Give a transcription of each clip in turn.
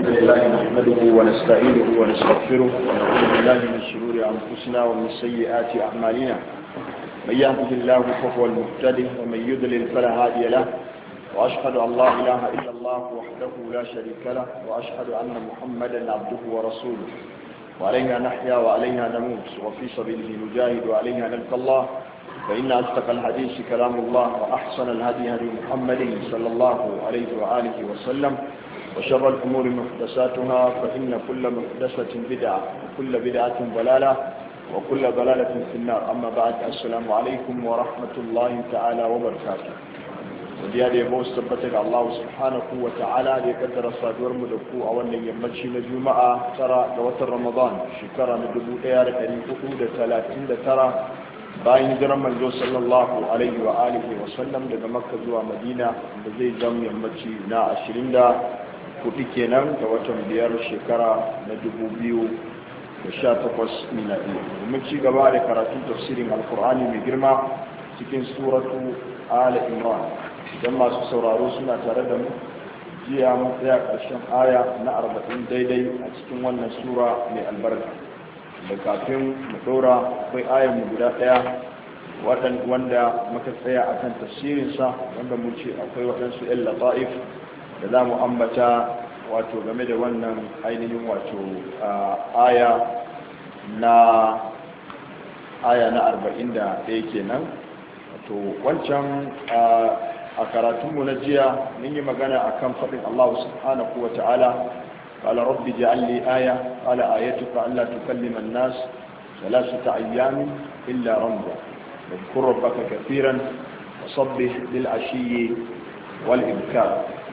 لله نحمده ونستعينه ونستغفره ونعوذ بالله من شرور أنفسنا ومن سيئات أعمالنا من يهده الله فهو المهتدي ومن يضلل فلا هادي له وأشهد أن لا إله إلا الله وحده لا شريك له وأشهد أن محمدا عبده ورسوله وعليها نحيا وعليها نموت وفي سبيله نجاهد وعليها نلقى الله فإن أصدق الحديث كلام الله وأحسن الهدي هدي محمد صلى الله عليه وآله وسلم وشر الأمور محدثاتها فإن كل محدثة بدعة وكل بدعة ضلالة وكل ضلالة في النار. أما بعد السلام عليكم ورحمة الله تعالى وبركاته. وديا دي بوس تبتك الله سبحانه وتعالى ليقدر صادور مدكو أولا يمشي الجمعة ترى دوات رمضان شكرا ندبو إيار أريكو دا 30 ترى bayan hijiran manzo sallallahu alaihi wa alihi wa sallam daga makka zuwa madina da zai zama yammaci na 24 kenan ga watan biyar shekara na 2018 miladi. Mun ci gaba da karatun tafsirin alkur'ani mai girma cikin suratu ala imran. Idan masu sauraro suna tare da mu jiya mun tsaya ƙarshen aya na 40 daidai a cikin wannan sura mai albarka. Da kafin mu ɗora akwai ayan mu guda ɗaya wanda muka tsaya akan tafsirinsa wanda mun ce akwai waɗansu ƴan lata'if da za mu ambata wato game da wannan ainihin wato aya na 41 kenan. Wato wancan a karatunmu na jiya mun yi magana akan faɗin Allah subhanahu wa ta'ala قال رب اجعل لي آية قال آيتك ألا تكلم الناس 3 أيام إلا رمضا واذكر ربك كثيرا وصبح بالعشي والإبكار.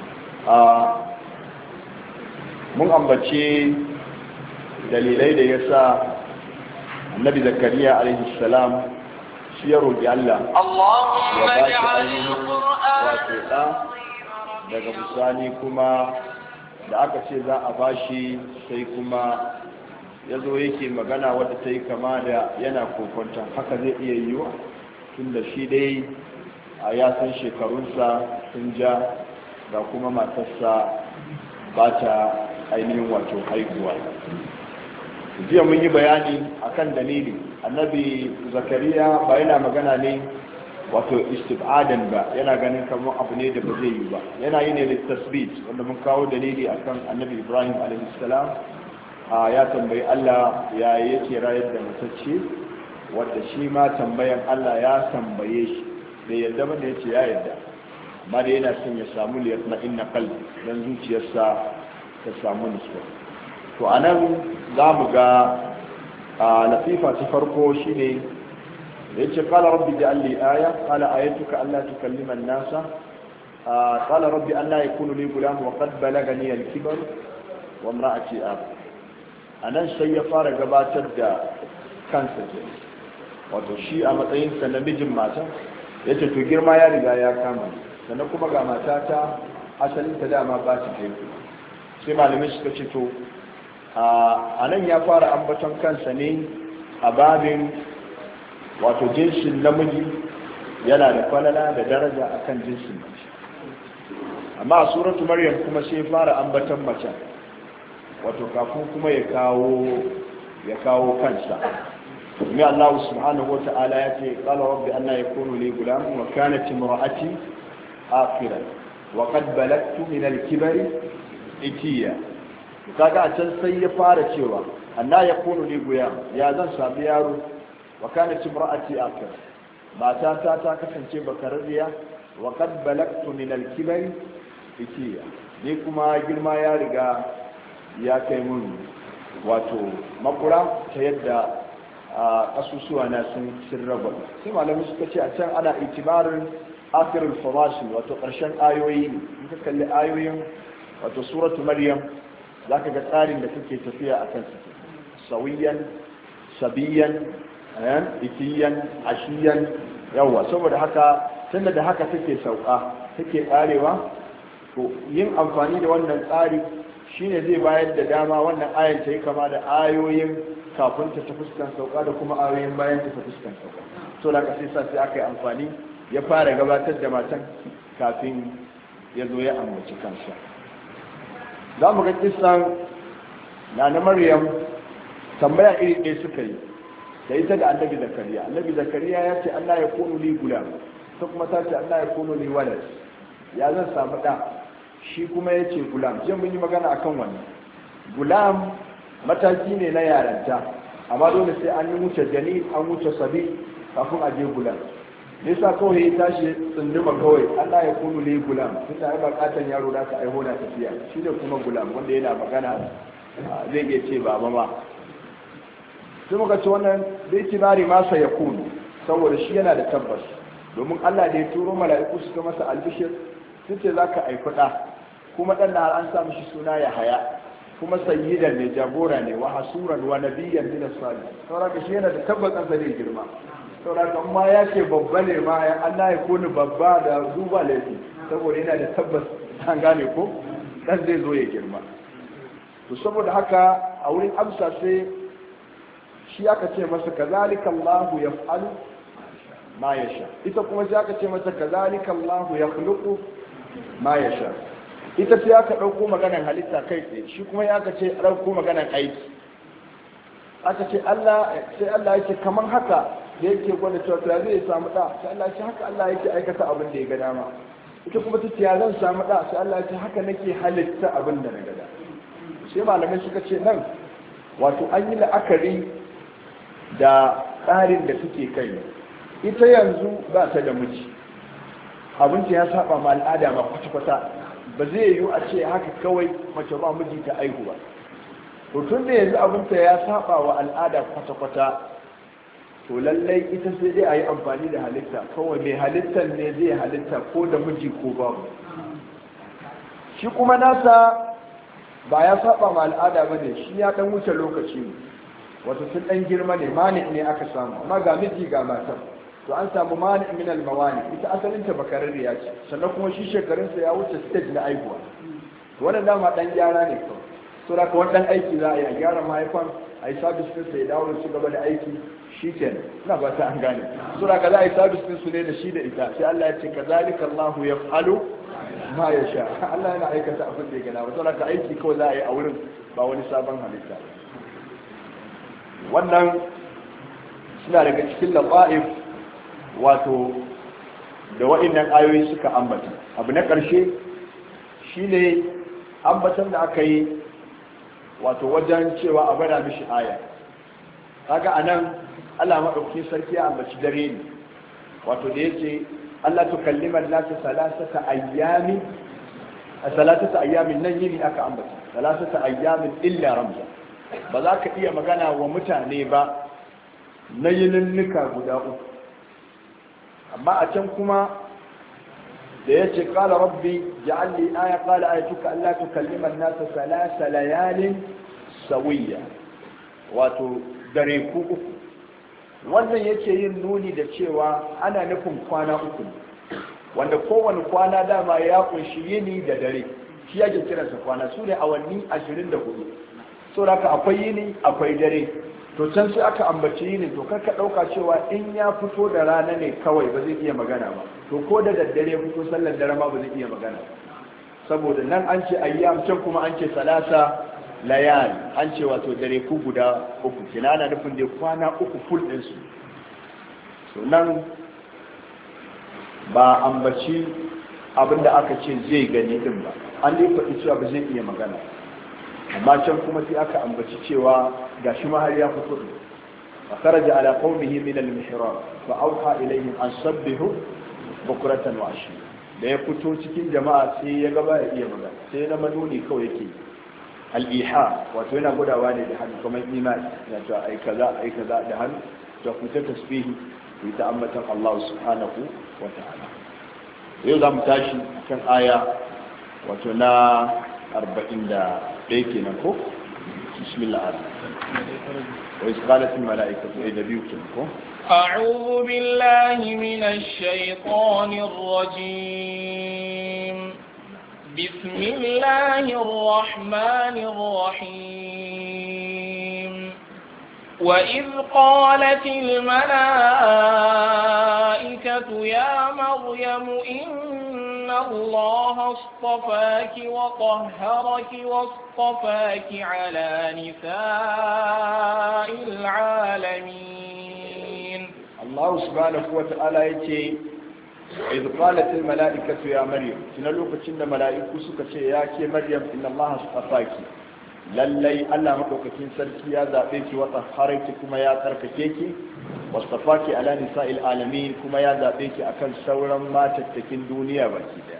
mun ambace dalilai da ya sa annabi zakariya alaihi salam shi ya roƙi Allah ya ba shi ainihin wato ɗa daga bisani kuma da aka ce za a bashi sai kuma ya zo yake magana wadda ta yi kama da yana kokonta haka zai iya yiwa tun da shi dai a yasan shekarunsa sun ja ga kuma matarsa ba ta ainihin wato haihuwa. Jiya mun yi bayani akan dalili annabi zakariya ba yana magana ne wato istibadan ba, yana ganin kamar abu ne da ba zai yi ba, yana yi ne da tasbit wanda mun kawo dalili akan annabi ibrahim alaihissalam ya tambayi Allah ya yake rayar da matacce, wadda shi ma tambayan Allah ya tambaye shi da yadda ba da yace ya yadda, amma da yana son ya samu liyatma inna qalbi dan zuciyarsa ta samu nutsuwa. To anan za mu ga latifa ta farko shine yace qala rabbi ja'al li aya qala ayatuka alla tukallima an-nasa qala rabbi alla yakunu li gulam wa qad balagani al-kibar wa imra'ati ab. Anan sai ya fara gabatar da kansa ke wato shi a matsayin sa na mijin mata yace to girma ya riga ya kama sannan kuma ga matata asalin ta dama ba ta kai sai malamai suka ce to anan ya fara ambaton kansa ne a babin wato jinsin namiji yana da falala da daraja akan jinsin mace, amma a suratu maryam kuma sai fara ambatan mace wato kafin kuma ya kawo kansa. Kuma Allah subhanahu wata'ala ya ce qala rabbi anna yakunu li gulam wa kanat imra'ati akhiran wa qad balagtu min al-kibari itiya. Kaga a can sai ya fara cewa anna yakunu li gulam, ya zan sami yaro wa kanat imra'ati akir, matata ta kasance bakarariya wa qad balagtu min al-kibari itiya, ni kuma girma ya riga ya kai mun wato makura ta yadda kasusuwa na sun raba. Sai malamai suka ce a can ana itibarin akhirul farashi wato karshen ayoyi. In ka kalli ayoyin wato suratu maryam zaka ga tsarin da kake tafiya akan su, sawiyan sabiyan ikiyan ashiyan yawa. Saboda haka tunda da haka take sauka take karewa, to yin amfani da wannan tsari shine zai bayar da dama wannan ayan ta yi kama da ayoyin kafin ta fuskan sauka da kuma ayoyin bayan ta fuskan sauka. So da sai sai aka yi amfani ya fara gabatar da matan kafin ya zo ya ambaci kansa. za mu ga kisan na Maryam tambaya iri ɗaya suka yi da ita da annabi zakariya ya ce Allah ya kunu li gulam ta kuma ta ce Allah ya kunu li walad ya zan samu ɗa shi kuma ya ce gulam jin mun yi magana akan wannan gulam mataki ne na yaranta amma dole sai an yi wuce jani an wuce sabi kafin a je gulam nisa kawai ya tashi tsunduma kawai Allah ya kunu li gulam tun da ba katan yaro da ka aiho na tafiya shi ne kuma gulam wanda yana magana zai iya ce baba ma sai muka ce wannan da itibari masa ya kunu saboda shi yana da tabbas domin Allah da ya turo mala'iku suka masa albishir sun ce za ka aifi ɗa kuma ɗan da an sa mishi suna ya haya kuma sayyidan ne jagora ne wa hasuran wa nabiyyan min as-salih saboda shi yana da tabbas an zai girma saboda amma ya ce babba ne ma Allah ya kunu babba da duba laifi saboda yana da tabbas an gane ko dan zai zo ya girma to saboda haka a wurin amsa sai shi aka ce masa kazalika Allah yaf'alu ma yasha ita kuma sai aka ce masa kazalika Allah yakhluqu ma yasha ita sai aka dauko maganar halitta kai tsaye shi kuma ya aka ce dauko maganar aiki aka ce Allah sai Allah yake kaman haka da yake gwada cewa zai samu da sai Allah ya ce haka Allah yake aikata abin da ya ga dama ita kuma ta ce ya zan samu da sai Allah ya ce haka nake halitta abin da na ga dama sai malamai suka ce nan wato an yi la'akari da tsarin da suke kai ita yanzu ba ta da miji abinci ya saba ma al'ada ma kwata-kwata ba zai yiwu a ce haka kawai mace ba miji ta aihu ba to tun da yanzu abinta ya saba wa al'ada kwata-kwata to lallai ita sai dai a yi amfani da halitta kawai mai halittar ne zai halitta ko da miji ko babu shi kuma nasa ba ya saba ma al'ada ba ne shi ya dan wuce lokaci ne wato sun dan girma ne mani ne aka samu amma ga miji ga matar to an samu mani min al-mawani ita asalin ta bakararriya ce sannan kuma shi shekarunsa ya wuce stage na aihuwa to wannan dama dan gyara ne kawai so da kawai dan aiki za a yi a gyara mahaifan a yi sabis din sa ya dawo da su gaba da aiki shi kenan ina ba ta an gane so da ka za a yi sabis din su ne da shi da ita sai Allah ya ce kazalika Allahu yaf'alu ma yasha Allah yana aikata abin da ya gana ba so da ka aiki kawai za a yi a wurin ba wani sabon halitta wannan suna daga cikin lafa'if wato da wa'annan ayoyi suka ambata abu na ƙarshe shine ambatan da aka yi wato wajen cewa a bada mishi aya kaga anan Allah madaukakin sarki ya ambaci dare ne wato da yake Allah tukallima an-nasa salasata ayyamin nan yini aka ambata salasata ayyamin illa ramza ba za ka iya magana wa mutane ba na yininnika guda uku amma a can kuma da ya ce kala rabbi ja'alli aya kala ayatuka Allah tukallima an-nasa salasa layalin sawiyya wato dare ku uku wannan yake yin nuni da cewa ana nufin kwana uku wanda kowane kwana dama ya kunshi yini da dare shi yake kiransa kwana su ne awanni 24 so da akwai yini akwai dare to can sai aka ambaci yini to karka dauka cewa in ya fito da rana ne kawai ba zai iya magana ba to ko da daddare fito sallar dare ma ba zai iya magana saboda nan an ce ayyam can kuma an ce salasa layal an ce wato dare ku guda uku kina ana nufin da kwana uku full din su so nan ba ambaci abinda aka ce zai gani din ba an dai faɗi cewa ba zai iya magana amma can kuma sai aka ambaci cewa gashi ma har ya fito fa kharaja ala qaumihi min al-mihrab fa awha ilayhim an sabbihu bukratan wa ashi da ya fito cikin jama'a sai ya gaba ya iya magana sai na manuni kawai yake al-iha wato yana gudawa ne da hannu kamar imani ya ce ai kaza da hannu to ku ta tasbihi ku ta ambatan Allah subhanahu wa ta'ala yau za mu tashi kan aya wato na 41 kenan ko bismillah wa isqalat al malaikatu ay nabiyukum ko a'udhu billahi minash shaitanir rajim bismillahir rahmanir rahim wa idh qalat al malaikatu ya maryam الله اصطفاك وطهرك واصطفاك على نساء العالمين. الله سبحانه وتعالى يتي إذ قالت الملائكة يا مريم تنلوك تند ملائكة سكة يا كي مريم إن الله اصطفاك للي ألا مدوكتين سركي يا ذابيك وطهرك كما يا ترككيك واصطفاك على نساء العالمين كما يا ذابيك أكل سورا ما تتكين دنيا بكذا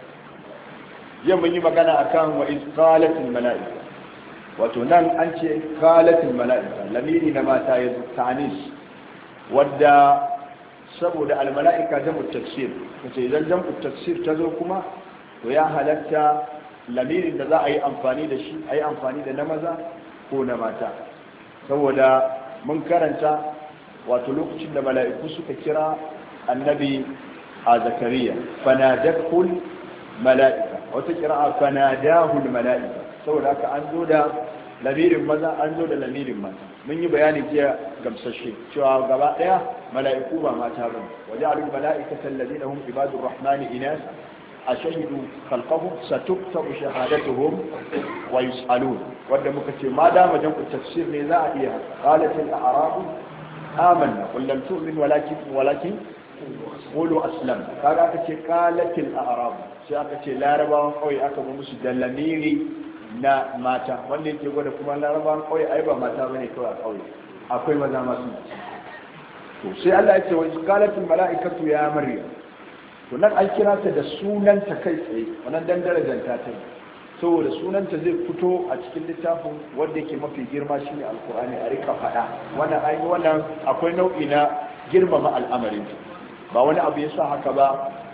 يوم يجب أن أكان وإذ قالت الملائكة وتنان أنت قالت الملائكة لميري نما تعنيس wadda saboda almala'ika jam'u tafsir kace idan jam'u tafsir ta zo kuma to ya halatta lamirin da za a yi amfani da shi a yi amfani da na maza ko na mata saboda mun karanta wato lokacin da mala'iku suka kira annabi a zakariya fanadatul mala'ika wata kira fanadahul mala'ika saboda haka an zo da lamirin maza an zo da lamirin mata mun yi bayani jiya gamsashe cewa gaba daya mala'iku ba mata bane waja'alul mala'ikata alladhina hum ibadur rahmani inas ashhadu khalqahum satuktabu shahadatuhum wa yus'alun wanda muka ce ma da majan tafsir ne za a iya qalatil a'rabu amanna qul lam tu'min walakin qulu aslam kaga aka ce qalatil a'rabu sai aka ce larabawan kawai aka ba musu dallamiri na mata wanda yake gwada kuma larabawan kauye ai ba mata bane kawai a kauye akwai maza masu to sai Allah ya ce wa qalatul mala'ikatu ya maryam to nan an kira ta da sunanta kai tsaye wannan dan darajanta ta saboda sunanta zai fito a cikin littafin wanda yake mafi girma shine alqur'ani a rika fada wannan akwai nau'i na girmama al'amarin ba wani abu yasa haka ba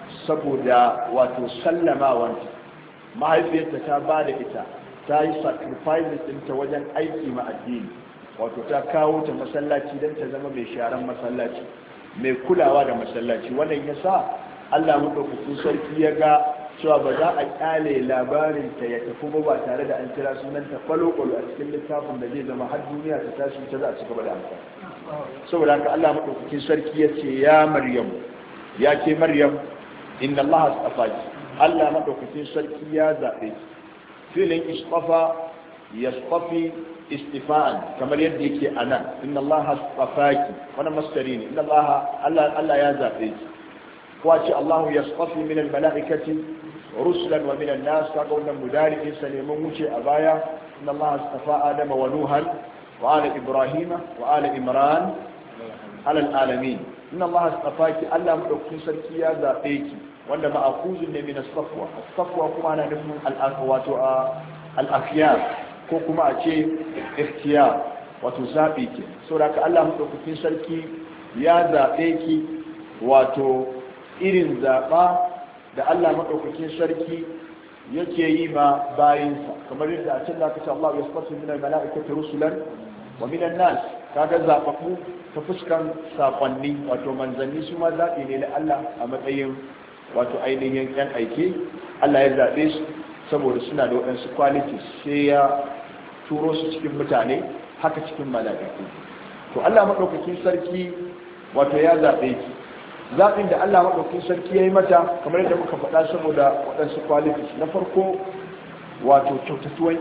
saboda wato sallamawa mahaifiyarta ta bada ita ta yi sacrifices ɗinta wajen aiki ma addini wato ta kawo ta masallaci don ta zama mai sharan masallaci mai kulawa da masallaci wannan ya sa Allah maɗaukakin sarki ya ga cewa ba za a ƙyale labarinta ya tafi ba tare da an kira sunanta kwalo-kwalo a cikin littafin da zai zama har duniya ta tashi ta za a ci gaba da amfani saboda haka Allah maɗaukakin sarki ya ce ya Maryam ya ce Maryam inna Allah astafaki Allah maɗaukakin sarki ya zaɓe filin istafa yastafi istifa'an kamar yadda yake anan inna Allah astafaki wannan masdari ne inna Allah ya zaɓe ki wace Allah yastafi min almalaikati rusulan wa min an-nas kaga wannan mudari'in sa ne mun wuce a baya inna Allah astafa Adama wa Nuhan wa ala Ibrahima wa ala Imran ala alamin inna Allah astafaki Allah madaukakin sarki ya zaɓe ki wanda ma'akuzun ne min as-safwa as-safwa kuma ana nufin wato al-akhyar ko kuma a ce ikhtiyar wato zabi ke saboda Allah madaukakin sarki ya zabe ki wato irin zaba da Allah madaukakin sarki yake yi ma bayinsa kamar yadda a cikin zaka ce Allah yasfasu min al-mala'ikati rusulan wa min an-nas kaga zababu ta fuskan sakonni wato manzanni su ma zabi ne na Allah a matsayin wato ainihin yan aiki Allah ya zaɓe su saboda suna da waɗansu qualities sai ya turo su cikin mutane haka cikin mala'iku to Allah maɗaukakin sarki wato ya zaɓe ki zaɓin da Allah maɗaukakin sarki ya yi mata kamar yadda muka faɗa saboda waɗansu qualities na farko wato kyautatuwan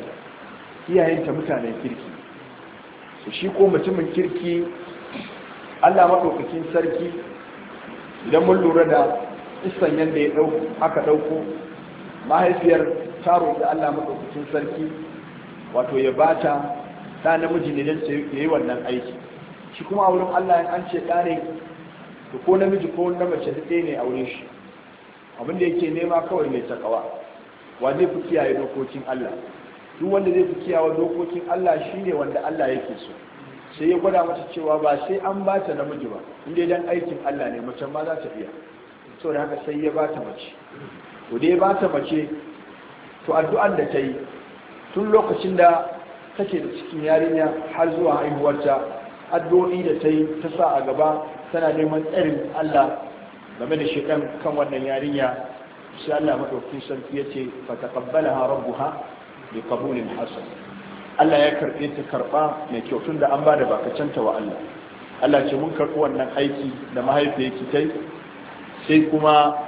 iyayenta mutanen kirki su shi ko mutumin kirki Allah maɗaukakin sarki idan mun lura da isan yadda ya aka ɗauko mahaifiyar ta roƙi Allah maɗaukacin sarki wato ya bata ɗa namiji ne don ya yi wannan aiki shi kuma a wurin Allah an ce ɗa ne da ko namiji ko na mace ɗaya ne a wurin shi abinda yake nema kawai mai takawa wa zai fi kiyaye dokokin Allah duk wanda zai fi kiyaye dokokin Allah shine wanda Allah yake so sai ya gwada mata cewa ba sai an bata namiji ba inda dan aikin Allah ne mace ma za ta iya so da haka sai ya bata mace to dai bata mace to addu'an da ta yi tun lokacin da take da cikin yarinya har zuwa haihuwarta addu'o'i da ta yi ta sa a gaba tana neman tsarin Allah game da shekan kan wannan yarinya sai Allah madaukakin sarki yace fa taqabbalaha rabbuha bi qabulin hasan Allah ya karbe ta karba mai kyau tunda an bada bakacanta wa Allah Allah ce mun karbi wannan aiki da mahaifiyarki tai sai kuma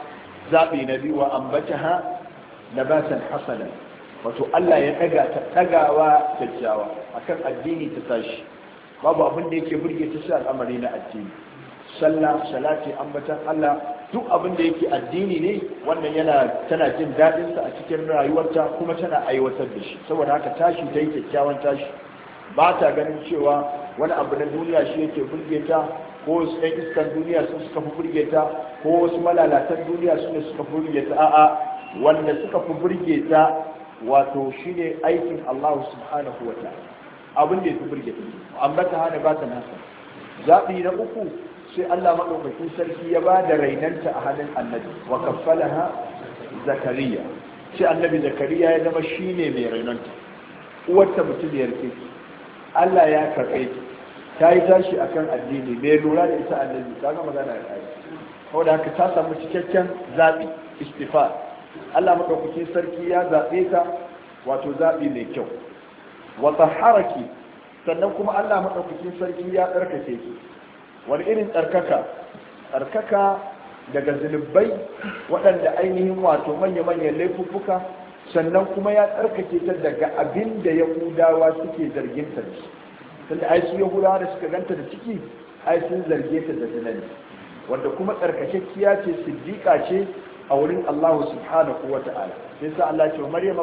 zaɓi na biyu wa ambataha nabatan hasanan, wato Allah ya ɗaga ta ɗagawa kyakkyawa akan addini ta tashi. Babu abin da yake burge ta shi al'amari na addini, sallah, salati, ambatan Allah, duk abin da yake addini ne wannan tana jin daɗin sa a cikin rayuwarta kuma tana aiwatar da shi. Saboda haka tashi ta yi kyakkyawan tashi, ba ta ganin cewa wani abu na duniya shi yake burge ta, ko wasu ɗan iskan duniya su suka fi burge ta, ko wasu malalatan duniya su ne suka fi burge ta. A'a, wanda suka fi burge ta wato shine aikin Allah subhanahu wa ta'ala, abin da ya fi burge ta. Ambata hana ba ta nasa. Zaɓi na uku sai Allah maɗaukakin sarki ya ba da rainanta a hannun annabi, wa kaffalaha Zakariya. Sai annabi Zakariya ya zama shine mai rainanta. Uwarta mutumiyar kirki, Allah ya karɓe ta yi tashi akan addini, mai lura da ita annabi, ta ga magana ya kai. Saboda haka ta samu cikakken zaɓi, istifa. Allah maɗaukakin sarki ya zaɓe ta, wato zaɓi mai kyau. Wa tahharaki, sannan kuma Allah maɗaukakin sarki ya tsarkake ki. Wani irin tsarkaka? Tsarkaka daga zunubai waɗanda ainihin wato manya-manyan laifuffuka, sannan kuma ya tsarkake ta daga abin da Yahudawa suke zarginta da shi. Tunda ai su Yahudawa da suka ganta da ciki, ai sun zarge ta da zina ne, wanda kuma tsarkakekkiya ce, siddiqa ce a wurin Allah subhanahu wa ta'ala. Sai sa Allah ce wa Maryam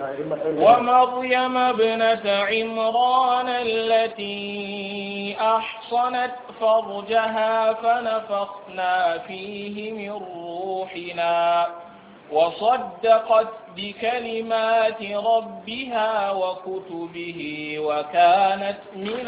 ibnata Imran allati ahsanat farjaha fanafakhna fihi min ruhina وصدقت بكلمات ربها وكتبه وكانت من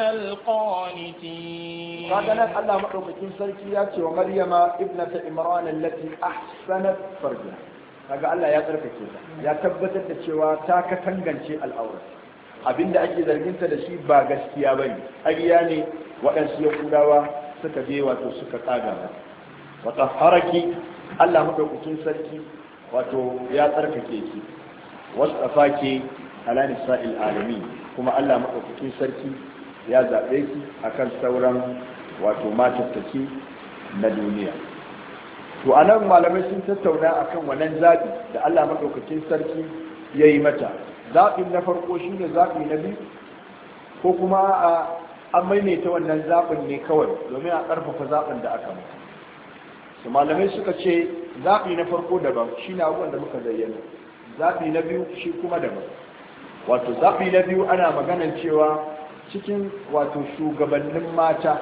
القانتين. هذا الله مدوكين سركيات ومريم ابنة عمران التي أحسنت فرجها. kaga Allah ya tsarkake ta, ya tabbatar da cewa ta ka tangance al'aura. Abinda ake zarginta da shi ba gaskiya bane, ƙarya ne waɗansu Yahudawa suka je wato suka kaga ba. Wa tahharaki, Allah madaukakin sarki wato ya tsarkake ki, wasu tsafake ala nisa'il alami, kuma Allah maɗaukakin sarki ya zaɓe ki akan sauran wato matattaki na duniya. To anan malamai sun tattauna akan wannan zaɓi da Allah maɗaukakin sarki ya yi mata. Zaɓin na farko shine zaɓi na biyu, ko kuma an maimaita wannan zaɓin ne kawai domin a ƙarfafa zaɓin da aka mata. Su malamai suka ce zaɓi na farko daban shi na abubuwan da muka zayyana, zaɓi na biyu shi kuma daban. Wato zaɓi na biyu ana maganan cewa cikin wato shugabannin mata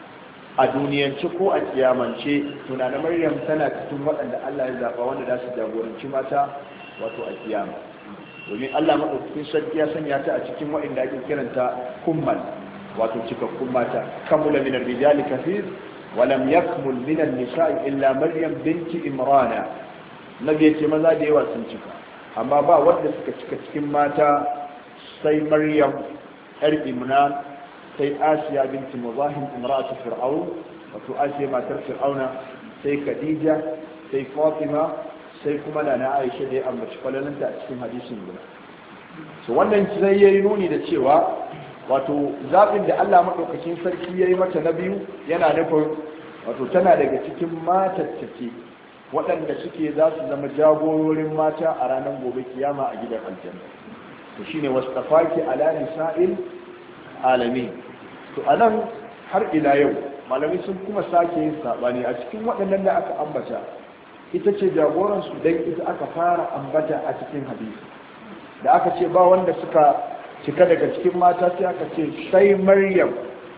a duniyance ko a kiyamance, tunanin Maryam tana cikin waɗanda Allah ya zaɓa wanda za su jagoranci mata wato a kiyama. Domin Allah maɗaukakin sarki ya sanya ta a cikin waɗanda ake kiranta kummal, wato cikakkun mata. Kamula min ar-rijali kathir ولم يكمل من النساء إلا مريم بنت إمران. نبي يتي maza da yawa sun cika, amma ba wanda suka cika cikin mata sai Maryam yar Imran, sai Asiya binti Muzahim imra'atu Fir'aun, wato Asiya matar Fir'auna, sai Khadija, sai Fatima, sai kuma Nana Aisha da ya ambaci kwalalanta a cikin hadisin guda. So wannan sai yayi nuni da cewa wato zaɓin da Allah maɗaukakin sarki ya yi mata na biyu yana nufin wato tana daga cikin matattake waɗanda suke za su zama jagororin mata a ranar gobe kiyama a gidan aljanna. To shine wasfaki ala nisa'il alamin. To anan har ila yau malamai sun kuma sake yin sabani a cikin waɗannan da aka ambata, ita ce jagoransu dan ita aka fara ambata a cikin hadisi da aka ce ba wanda suka cika daga cikin mata, sai aka ce sai Maryam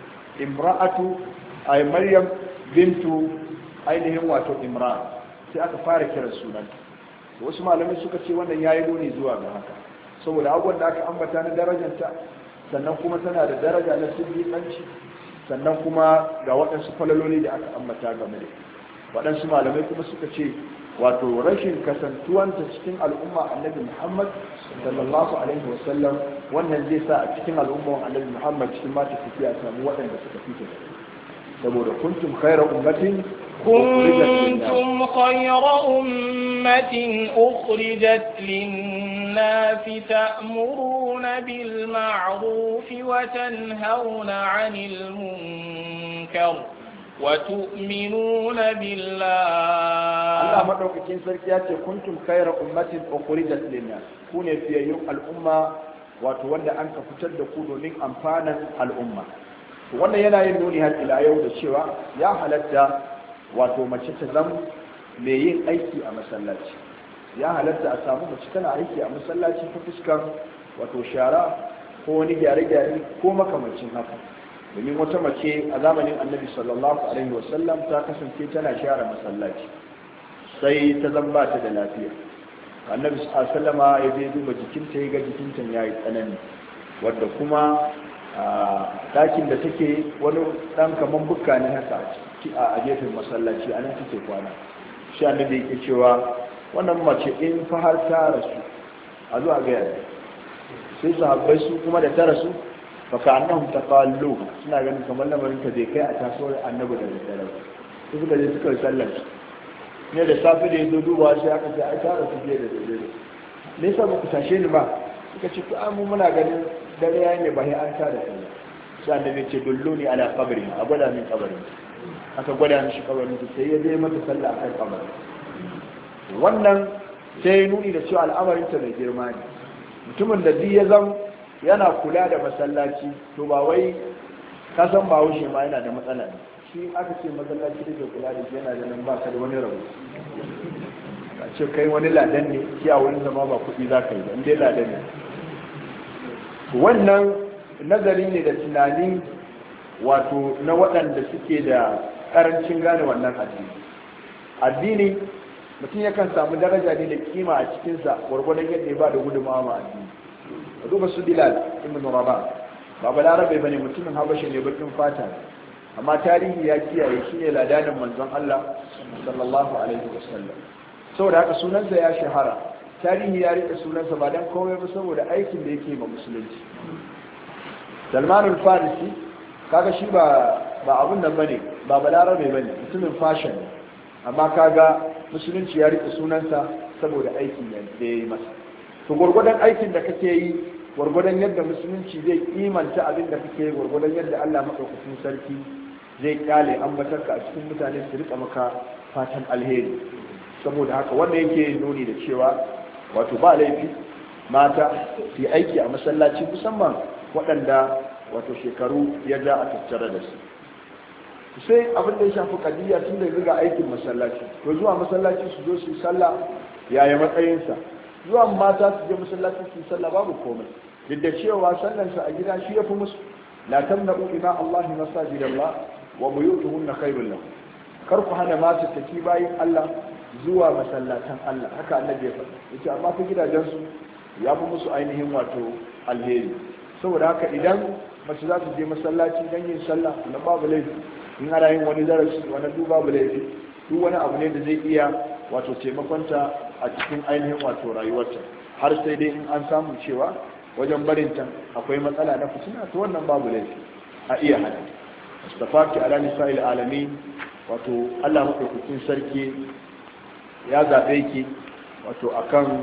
Maryam bintu ainihin wato Imran, sai aka fara kiran sunan. Wasu malamai suka ce wannan yayi nuni zuwa ga haka saboda abubuwan da aka ambata na darajarta, sannan kuma tana da daraja na siddiƙanci, sannan kuma ga waɗansu falaloli da aka ambata game da waɗansu malamai kuma suka ce wato rashin kasantuwanta cikin al'umma annabi Muhammad sallallahu alaihi wasallam, wannan zai sa a cikin al'umma annabi Muhammad cikin mata tafiya samu waɗanda suka fita, saboda kuntum khayra ummatin كنتم خير أمة أخرجت للناس تأمرون بالمعروف وتنهون عن المنكر وتؤمنون بالله Allah madaukakin sarki ya ce kuntum khayra ummatin ukhrijat lin-nas kune fiyayyun al'umma wato wanda an ka fitar da ku domin amfanan al'umma wannan yana yin nuni har ila yau da cewa ya halatta wato mace ta zama mai yin aiki a masallaci ya halatta a samu mace tana aiki a masallaci ta fuskar wato shara ko wani gyare-gyare ko makamancin haka domin wata mace a zamanin annabi sallallahu alaihi wasallam ta kasance tana share masallaci sai ta zamba ta da lafiya annabi sallama ya je duba jikinta ya ga jikinta ya yi tsanani wadda kuma ɗakin da take wani ɗan kaman bukka ne haka a gefen masallaci a nan take kwana shi annabi yake cewa wannan mace in fa har ta rasu a zuwa ga yadda sai sahabbai su kuma da ta rasu baka annahum taqallu suna ganin kamar lamarin ta bai kai a taso annabi da daddare su suka je suka sallar ne da safe da yazo duba sai aka ce ai tare su je da daddare me yasa ku tashe ni ba suka ce mu muna ganin dare yayin ne ba sai an tare sallah sai annabi ce dulluni ala qabri a gwada min qabri aka gwada mishi qabrin sai ya je mata sallah akan qabri wannan sai nuni da cewa al'amarin ta mai girma ne mutumin da duk ya zama yana kula da masallaci to ba wai kasan ba wuce ma yana da matsala ne shi aka ce masallaci da ke kula da shi yana da nan ba ka da wani rabu a ce kai wani ladan ne ki a wani zama ba kuɗi za ka yi ba inda ladan ne wannan nazari ne da tunani wato na waɗanda suke da ƙarancin gane wannan addini mutum yakan samu daraja ne da kima a cikinsa gwargwadon yadda ya ba da gudunmawa ma addini a duba su Bilal ibn Rabah ba balarabe bane mutumin Habasha ne bakin fata amma tarihi ya kiyaye shi ne ladanin manzon Allah sallallahu alaihi wasallam saboda haka sunansa ya shahara tarihi ya rika sunansa ba dan komai ba saboda aikin da yake ma musulunci Salman al-Farisi kaga shi ba abun nan bane ba balarabe bane mutumin fashion ne amma kaga musulunci ya rika sunansa saboda aikin da ya yi masa to gwargwadon aikin da kake yi gwargwadon yadda musulunci zai kimanta abin da kake yi gwargwadon yadda Allah madaukakin sarki zai kyale ambatarka a cikin mutane su rika maka fatan alheri saboda haka wanda yake nuni da cewa wato ba laifi mata su yi aiki a masallaci musamman waɗanda wato shekaru ya ja a tattare da su sai abin da ya shafi kadiyya tun da riga aikin masallaci to zuwa masallaci su zo su yi sallah yaya matsayinsa zuwa mata su je masallaci su yi sallah babu komai duk da cewa sallansa a gida shi ya fi musu la tamna'u ila Allah masajidallah wa buyutuhunna khairul lahum kar ku hana mata taki bayin Allah zuwa masallatan Allah haka annabi ya faɗa yace amma fa gidajen su ya fi musu ainihin wato alheri saboda haka idan mace za su je masallaci don yin sallah na babu laifi in ana yin wani darasi wani duk babu laifi duk wani abu ne da zai iya wato taimakonta a cikin ainihin wato rayuwarta har sai dai in an samu cewa wajen barinta akwai matsala na fitina to wannan babu laifi a iya hana mustafaki ala nisa'il alamin wato Allah madaukakin sarki ya zabe ki wato akan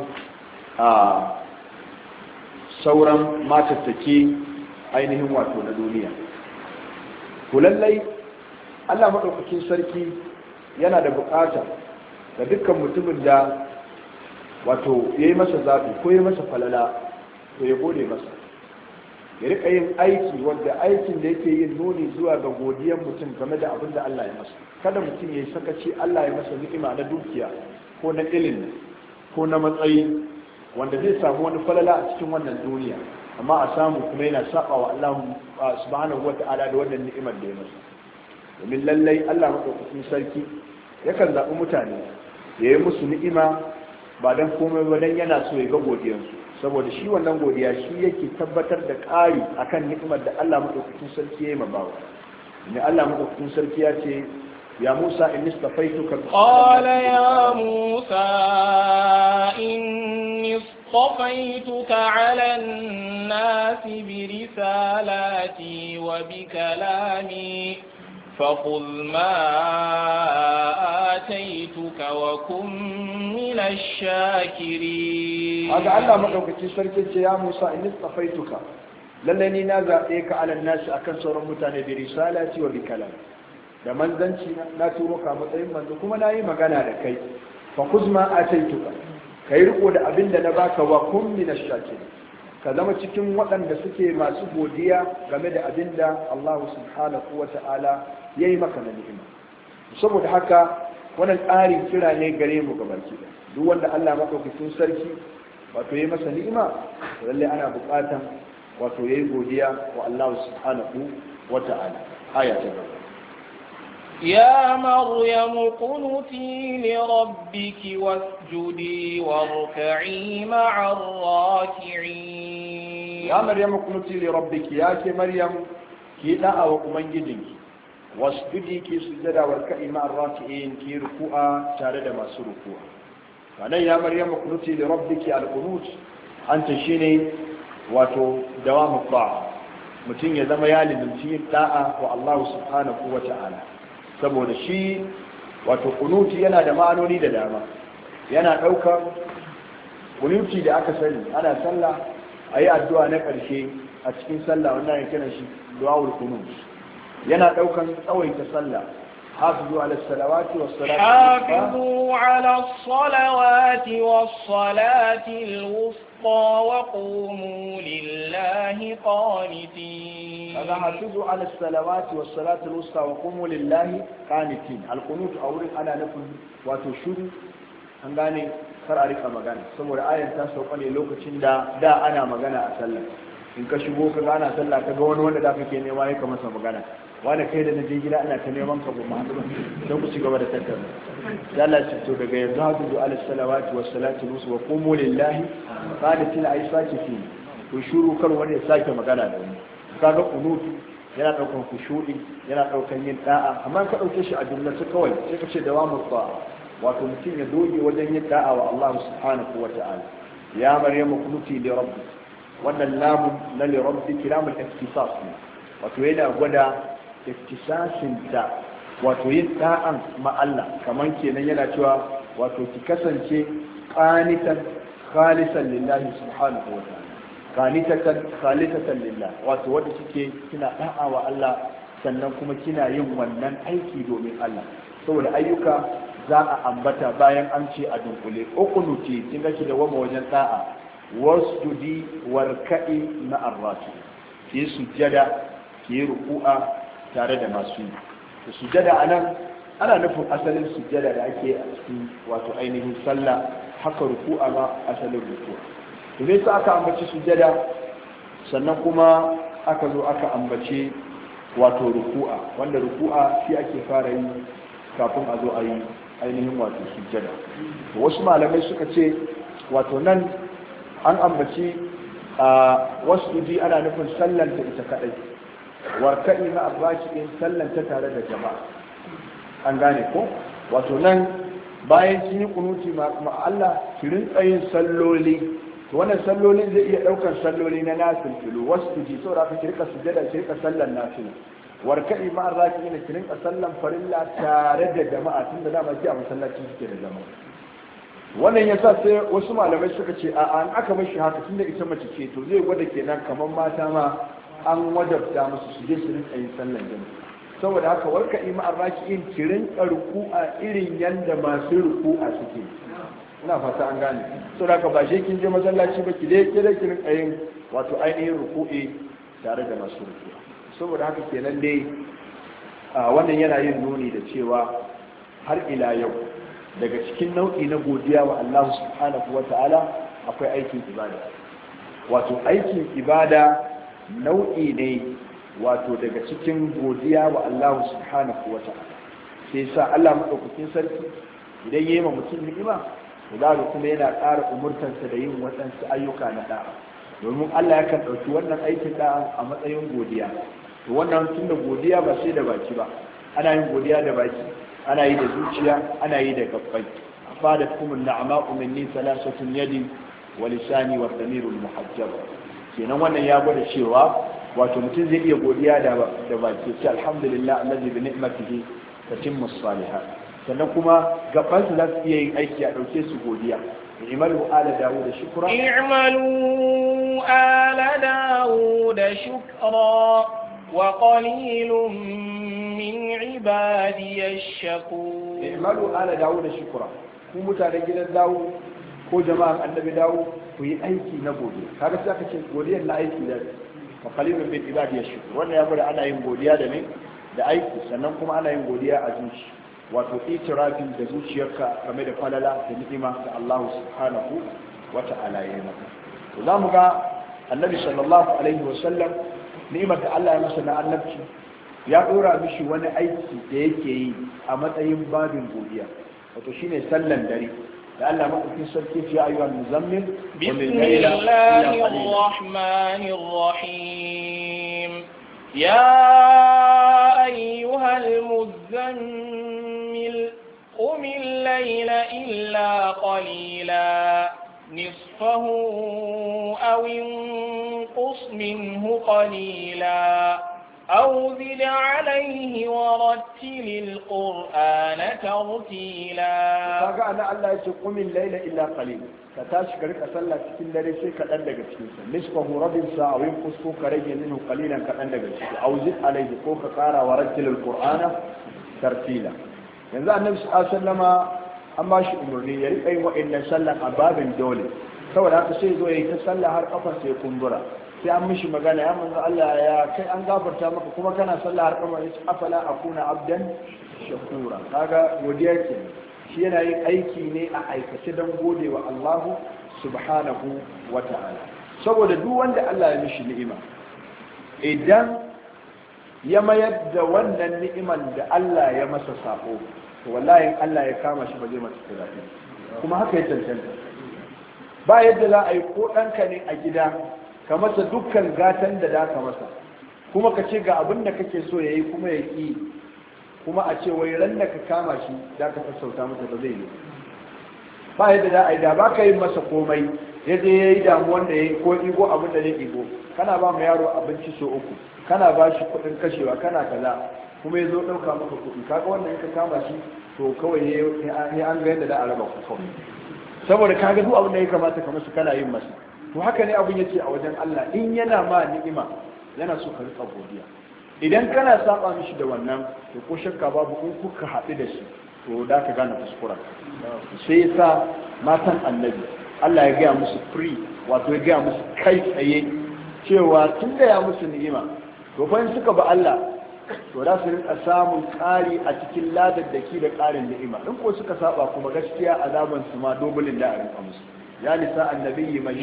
sauran matattake ainihin wato na duniya to lallai Allah madaukakin sarki yana da bukata ga dukkan mutumin da wato yayi masa zabi ko yayi masa falala to ya gode masa ya rika yin aiki wanda aikin da yake yin nuni zuwa ga godiyar mutum game da abin da Allah ya masa kada mutum ya yi sakaci Allah ya masa ni'ima na dukiya ko na ilimi ko na matsayi wanda zai samu wani falala a cikin wannan duniya amma a samu kuma yana saba wa Allah subhanahu wata'ala da wannan ni'imar da ya masa domin lallai Allah madaukakin sarki yakan zaɓi mutane ya yi musu ni'ima ba dan komai ba dan yana so ya ga godiyarsu saboda shi wannan godiya shi yake tabbatar da ƙari akan ni'imar da Allah madaukakin sarki ya yi ma bawa ne Allah madaukakin sarki ya ce ya Musa inni istafaituka qala ya Musa inni istafaituka 'ala an-nasi bi risalati wa bi kalami فخذ ما آتيتك وكن من الشاكرين هذا الله مدوكتي سركي يا موسى إن اصطفيتك للني نازعيك على الناس أكن صور متاني برسالتي وبكلام da manzanci na turo ka matsayin manzo kuma na yi magana da kai fa kuzma ataituka kai riko da abin da na baka wa kun min ash-shakirin ka zama cikin waɗanda suke masu godiya game da abin da Allah subhanahu wa ta'ala ya yi maka na ni'ima saboda haka wannan tsarin kira ne gare mu gabaki da duk wanda Allah madaukakin sarki wato yayi masa ni'ima lalle ana buƙatan wato yayi godiya wa Allah subhanahu wa ta'ala aya ta gaba يا مريم قنتي لربك واسجدي واركعي مع الراكعين يا مريم قنتي لربك يا مريم كي دعا وأمنجدك واسجدي كي سجدا واركعي مع الراكعين كي ركوعا تارد ما سركوعا فأنا يا مريم قنتي لربك القنوت أنت شيني واتو دوام الطاعة متين يزم يالي من تين دعا والله سبحانه وتعالى saboda shi wato kunuti yana da ma'anoni da dama yana ɗaukar kunuti da aka sani ana sallah a yi addu'a na ƙarshe a cikin sallah wannan ya kira shi du'a'ul kunut yana ɗaukar tsawaita sallah حافظوا على الصلوات والصلاة حافظوا على الصلوات والصلاة الوسطى وقوموا لله قانتين هذا حافظوا على الصلوات والصلاة الوسطى وقوموا لله قانتين القنوت أورد أنا نفل وتشد هنغاني kar a rika magana saboda ayan ta sauka ne lokacin da ana magana a sallah in ka shigo ka ana sallah ka ga wani wanda da kake nema ya ka masa magana wani kai da na je gida ina ta neman ka goma haɗu don ku ci gaba da tattauna ya Allah ce to daga yanzu hadu ala salawati was salatu nusu wa qumu lillahi qanitina ay sake fi ku shuru kar wani ya sake magana da wani kaga kunutu yana daukan kushu'i yana daukan yin da'a amma ka dauke shi a jumlatu kawai sai ka ce dawamu ta'a wato mutum ya doge wajen yin da'a wa Allah subhanahu wa ta'ala ya maryamu kunuti li rabbi wannan lamun na li rabbi kiramul iktisas wato yana gwada iktisasinta wato yin da'an ma Allah kaman kenan yana cewa wato ki kasance qanitan khalisan lillahi subhanahu wa ta'ala khalisatan lillah wato wanda kike kina da'a wa Allah sannan kuma kina yin wannan aiki domin Allah saboda ayyuka za a ambata bayan an ce a dunkule ukunuti kin ga ki da wama wajen da'a wasjudi warka'i ma'ar raki ki sujjada ki ruku'a tare da masu yi sujjada anan ana nufin asalin sujjada da ake a cikin wato ainihin sallah haka ruku'a ma asalin ruku'a to ne sai aka ambaci sujjada sannan kuma aka zo aka ambace wato ruku'a wanda ruku'a shi ake fara yi kafin a zo a yi ainihin wato sujjada wasu malamai suka ce wato nan an ambaci a wasu ana nufin sallanta ita kadai warka'i na abbaki in sallanta tare da jama'a an gane ko wato nan bayan kin yi kunuti ma Allah ki rinka yin salloli to wannan sallolin zai iya daukar salloli na nafil wasu ji saboda ka rika sujjada ki rika sallan nafil warka'i ma arraki ne ki rinka sallan farilla tare da jama'a tunda dama ki a masallaci suke da jama'a wannan yasa sai wasu malamai suka ce a an aka bar shi haka tunda ita mace ce to zai gwada kenan kamar mata ma an wajabta musu su je su rinka yin sallan jama'a saboda haka warka'i ma arraki ki rinka ruku'a irin yanda masu ruku'a suke ina fata an gane saboda haka ba shi kin je masallaci ba ki dai ki rinka yin wato ainihin ruku'i tare da masu ruku'a saboda haka kenan dai wannan yana yin nuni da cewa har ila yau daga cikin nau'i na godiya wa Allah subhanahu wa ta'ala akwai aikin ibada wato aikin ibada nau'i ne wato daga cikin godiya wa Allah subhanahu wa ta'ala sai sa Allah madaukakin sarki idan yayi ma mutum ni'ima to da kuma yana ƙara umurtansa da yin waɗansu ayyuka na da'a domin Allah yakan ɗauki wannan aikin da'a a matsayin godiya to wannan tun da godiya ba sai da baki ba ana yin godiya da baki ana yi da zuciya ana yi da gabbai afadat kumun na'ama minni salasatun yadi wa lisani wa damirul muhajjab kenan wannan ya gwada cewa wato mutum zai iya godiya da baki ce alhamdulillah allazi bi ni'matihi tatimmu salihat sannan kuma gabban su za su iya yin aiki a dauke su godiya i'malu ala dawud shukra i'malu ala dawud shukra وقليل من عبادي الشكور. اعملوا آل داود شكرا. ku mutanen gidan dawo ko jama'an annabi dawo ku yi aiki na godiya. Kaga sai aka ce godiyar na aiki da wa qalilun min ibadi yashkur. Wannan ya bada ana yin godiya da ne da aiki, sannan kuma ana yin godiya a zuci, wato itirafi da zuciyarka game da falala da ni'ima da Allah subhanahu wa ta'ala ya yi maka. To za mu ga annabi sallallahu alaihi wa sallam ni'imar da Allah ya masa na annabci ya dora mishi wani aiki da yake yi a matsayin babin godiya, wato shine sallan dare da Allah madaukakin sarki ya ayyuhal muzammil bismillahir rahmanir rahim ya ayyuhal muzammil qumil layla illa qalila نصفه أو انقص منه قليلا أو زد عليه ورتل القرآن ترتيلا. kaga ana Allah ya ce qumil layla illa qalil, ka tashi ka rika sallah cikin dare sai ka dan daga cikin sa, nisfahu rabin sa aw yanqus ko ka rage minhu qalilan ka dan daga ciki, aw zid alayhi ko ka kara wa rattil alqur'ana tartila. yanzu annabi sallallahu alaihi wasallama an ba shi umarni ya riƙa yin wa'annan sallan a babin dole, saboda haka sai zo ya yi ta sallah har kafar sai kumbura, sai an mishi magana ya manzo Allah ya kai an gafarta maka kuma kana sallah har kafar sai afala akuna abdan shakura. Kaga godiya ke shi yana yin aiki ne a aikace don gode wa Allah subhanahu wa ta'ala, saboda duk wanda Allah ya mishi ni'ima idan ya mayar da wannan ni'iman da Allah ya masa sako, to wallahi Allah ya kama shi ba zai masa tsirafi, kuma haka ya cancanta. Ba yadda za a yi ko ɗanka ne a gida ka masa dukkan gatan da da ka masa, kuma ka ce ga abin da kake so ya yi kuma ya ƙi, kuma a ce wai ran da ka kama shi da ka sassauta masa ba zai yi. Ba yadda za a yi da ba ka yi masa komai ya je ya yi damuwan da ya yi ko igo abin da ya igo, kana ba mu yaro abinci so uku, kana ba shi kuɗin kashewa, kana kaza, kuma ya zo ɗauka maka kuɗi, kaga wannan in ka kama shi to kawai ya an ga yadda da a raba ku kawai, saboda kaga duk abin da ya kamata ka masa kana yin masa. To haka ne abin yake a wajen Allah, in yana ma ni'ima yana so ka rika godiya. Idan kana saba mishi da wannan to ko shakka babu in kuka haɗu da shi to da ka gane kuskura. Sai yasa matan annabi Allah ya gaya musu free, wato ya gaya musu kai tsaye cewa tun da ya musu ni'ima to fa in suka ba Allah to da su rinka samun ƙari a cikin ladaddaki da ƙarin ni'ima, in ko suka saba kuma gaskiya azaban su ma dobulin da a rinka musu. ya nisa annabi man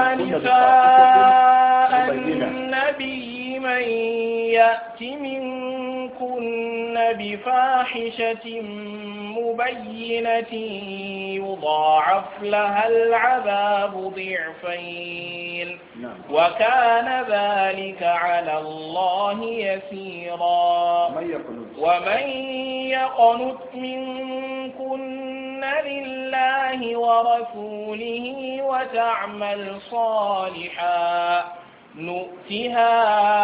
ya'ti minkunna bi fahishatin mubayyinatin yudha'af laha al'adabu ضعفين وكان ذلك على الله يسيرا ومن يقنت منكن لله ورسوله وتعمل صالحا نؤتها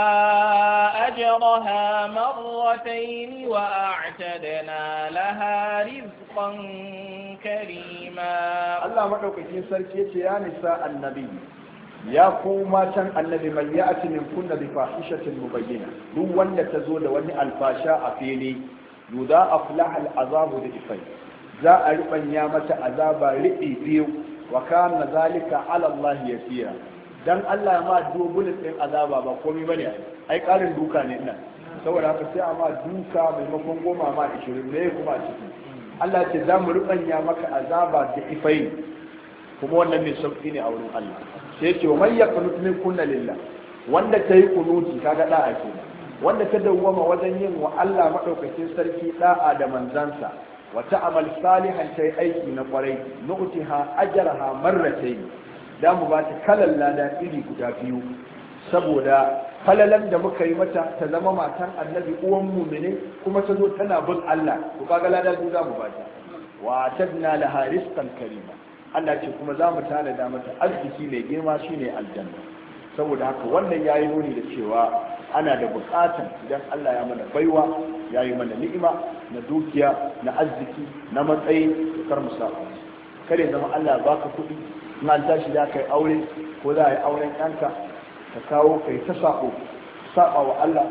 أجرها مرتين وأعتدنا لها رزقا كريما. الله مدوكين سركي يا نساء النبي يا قوما النبي من يأتي منكن بفاحشة مبينة دون وند تزول وني الفاشاء فيني يضاعف لها العذاب ضعفين za a riɓanya mata azaba riɓi biyu wa kana zalika ala Allah yasira. Dan Allah ma dubulin din azaba ba komai bane, ai ƙarin duka ne ina, saboda haka sai a ma duka maimakon 10 ma 20 ne kuma ciki. Allah ce za mu riɓanya maka azaba da ifai, kuma wannan mai sauki ne a wurin Allah. Sai ce wa man yaqnut minkunna lillah, wanda ta yi kunuti kaga da'a kenan, wanda ta dawwama wajen yin wa Allah madaukakin sarki da'a da manzansa wata amal salihan ta yi aiki na kwarai nu'tiha ajraha marratayn, da mu ba ta kalan lada iri guda biyu, saboda falalan da muka yi mata ta zama matan annabi uwan mu'mini kuma ta zo tana bin Allah, to kaga lada biyu za mu ba ta. wa tadna laha rizqan karima, Allah ce kuma za mu tanada mata arziki mai girma shine aljanna. Saboda haka wannan yayi nuni da cewa ana da bukatan idan Allah ya mana baiwa, ya yi mana ni'ima na dukiya, na arziki, na matsayi, da kar mu saba. Kare zama Allah ba ka kuɗi, in an tashi za ka yi aure ko za a yi auren ɗanka, ka kawo kai ta saba wa Allah,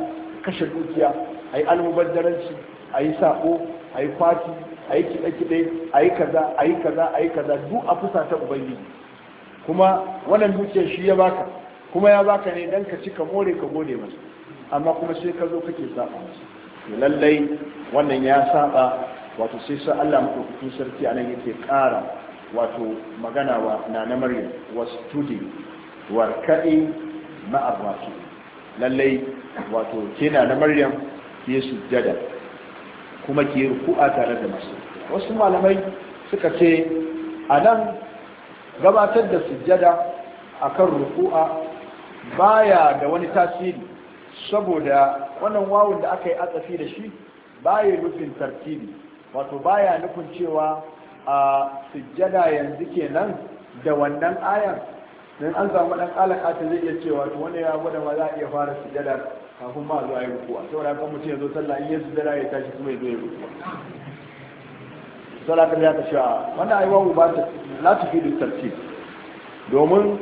kashe dukiya a yi almubazzaranci a yi sako a yi kwati a yi kiɗe-kiɗe a yi kaza a yi kaza a yi kaza duk a fusa ta ubangiji kuma wannan dukiyar shi ya baka kuma ya baka ne dan ka ci ka more ka gode masa amma kuma sai ka zo kake saba masa lallai wannan ya saba wato sai sa Allah madaukakin sarki anan yake ƙara wato magana wa na Maryam wasjudi warka'i ma'ar rasul lallai wato kina na Maryam ke sujjada kuma ke ruku'a tare da masu wasu malamai suka ce anan gabatar da sujjada akan ruku'a baya da wani tasiri saboda wannan wawun da aka yi atsafi da shi baya nufin tartibi wato baya nufin cewa a sujjada yanzu kenan da wannan ayan dan an samu dan alaka ta zai iya cewa to wanda ya gwada ma za a iya fara sujjada kafin ma zuwa yi rukuwa saboda kan mutum ya zo sallah in ya sujjada ya tashi kuma ya zo ya rukuwa sallah kan ya tashi wannan ayi wawu ba ta la tufidu tartib domin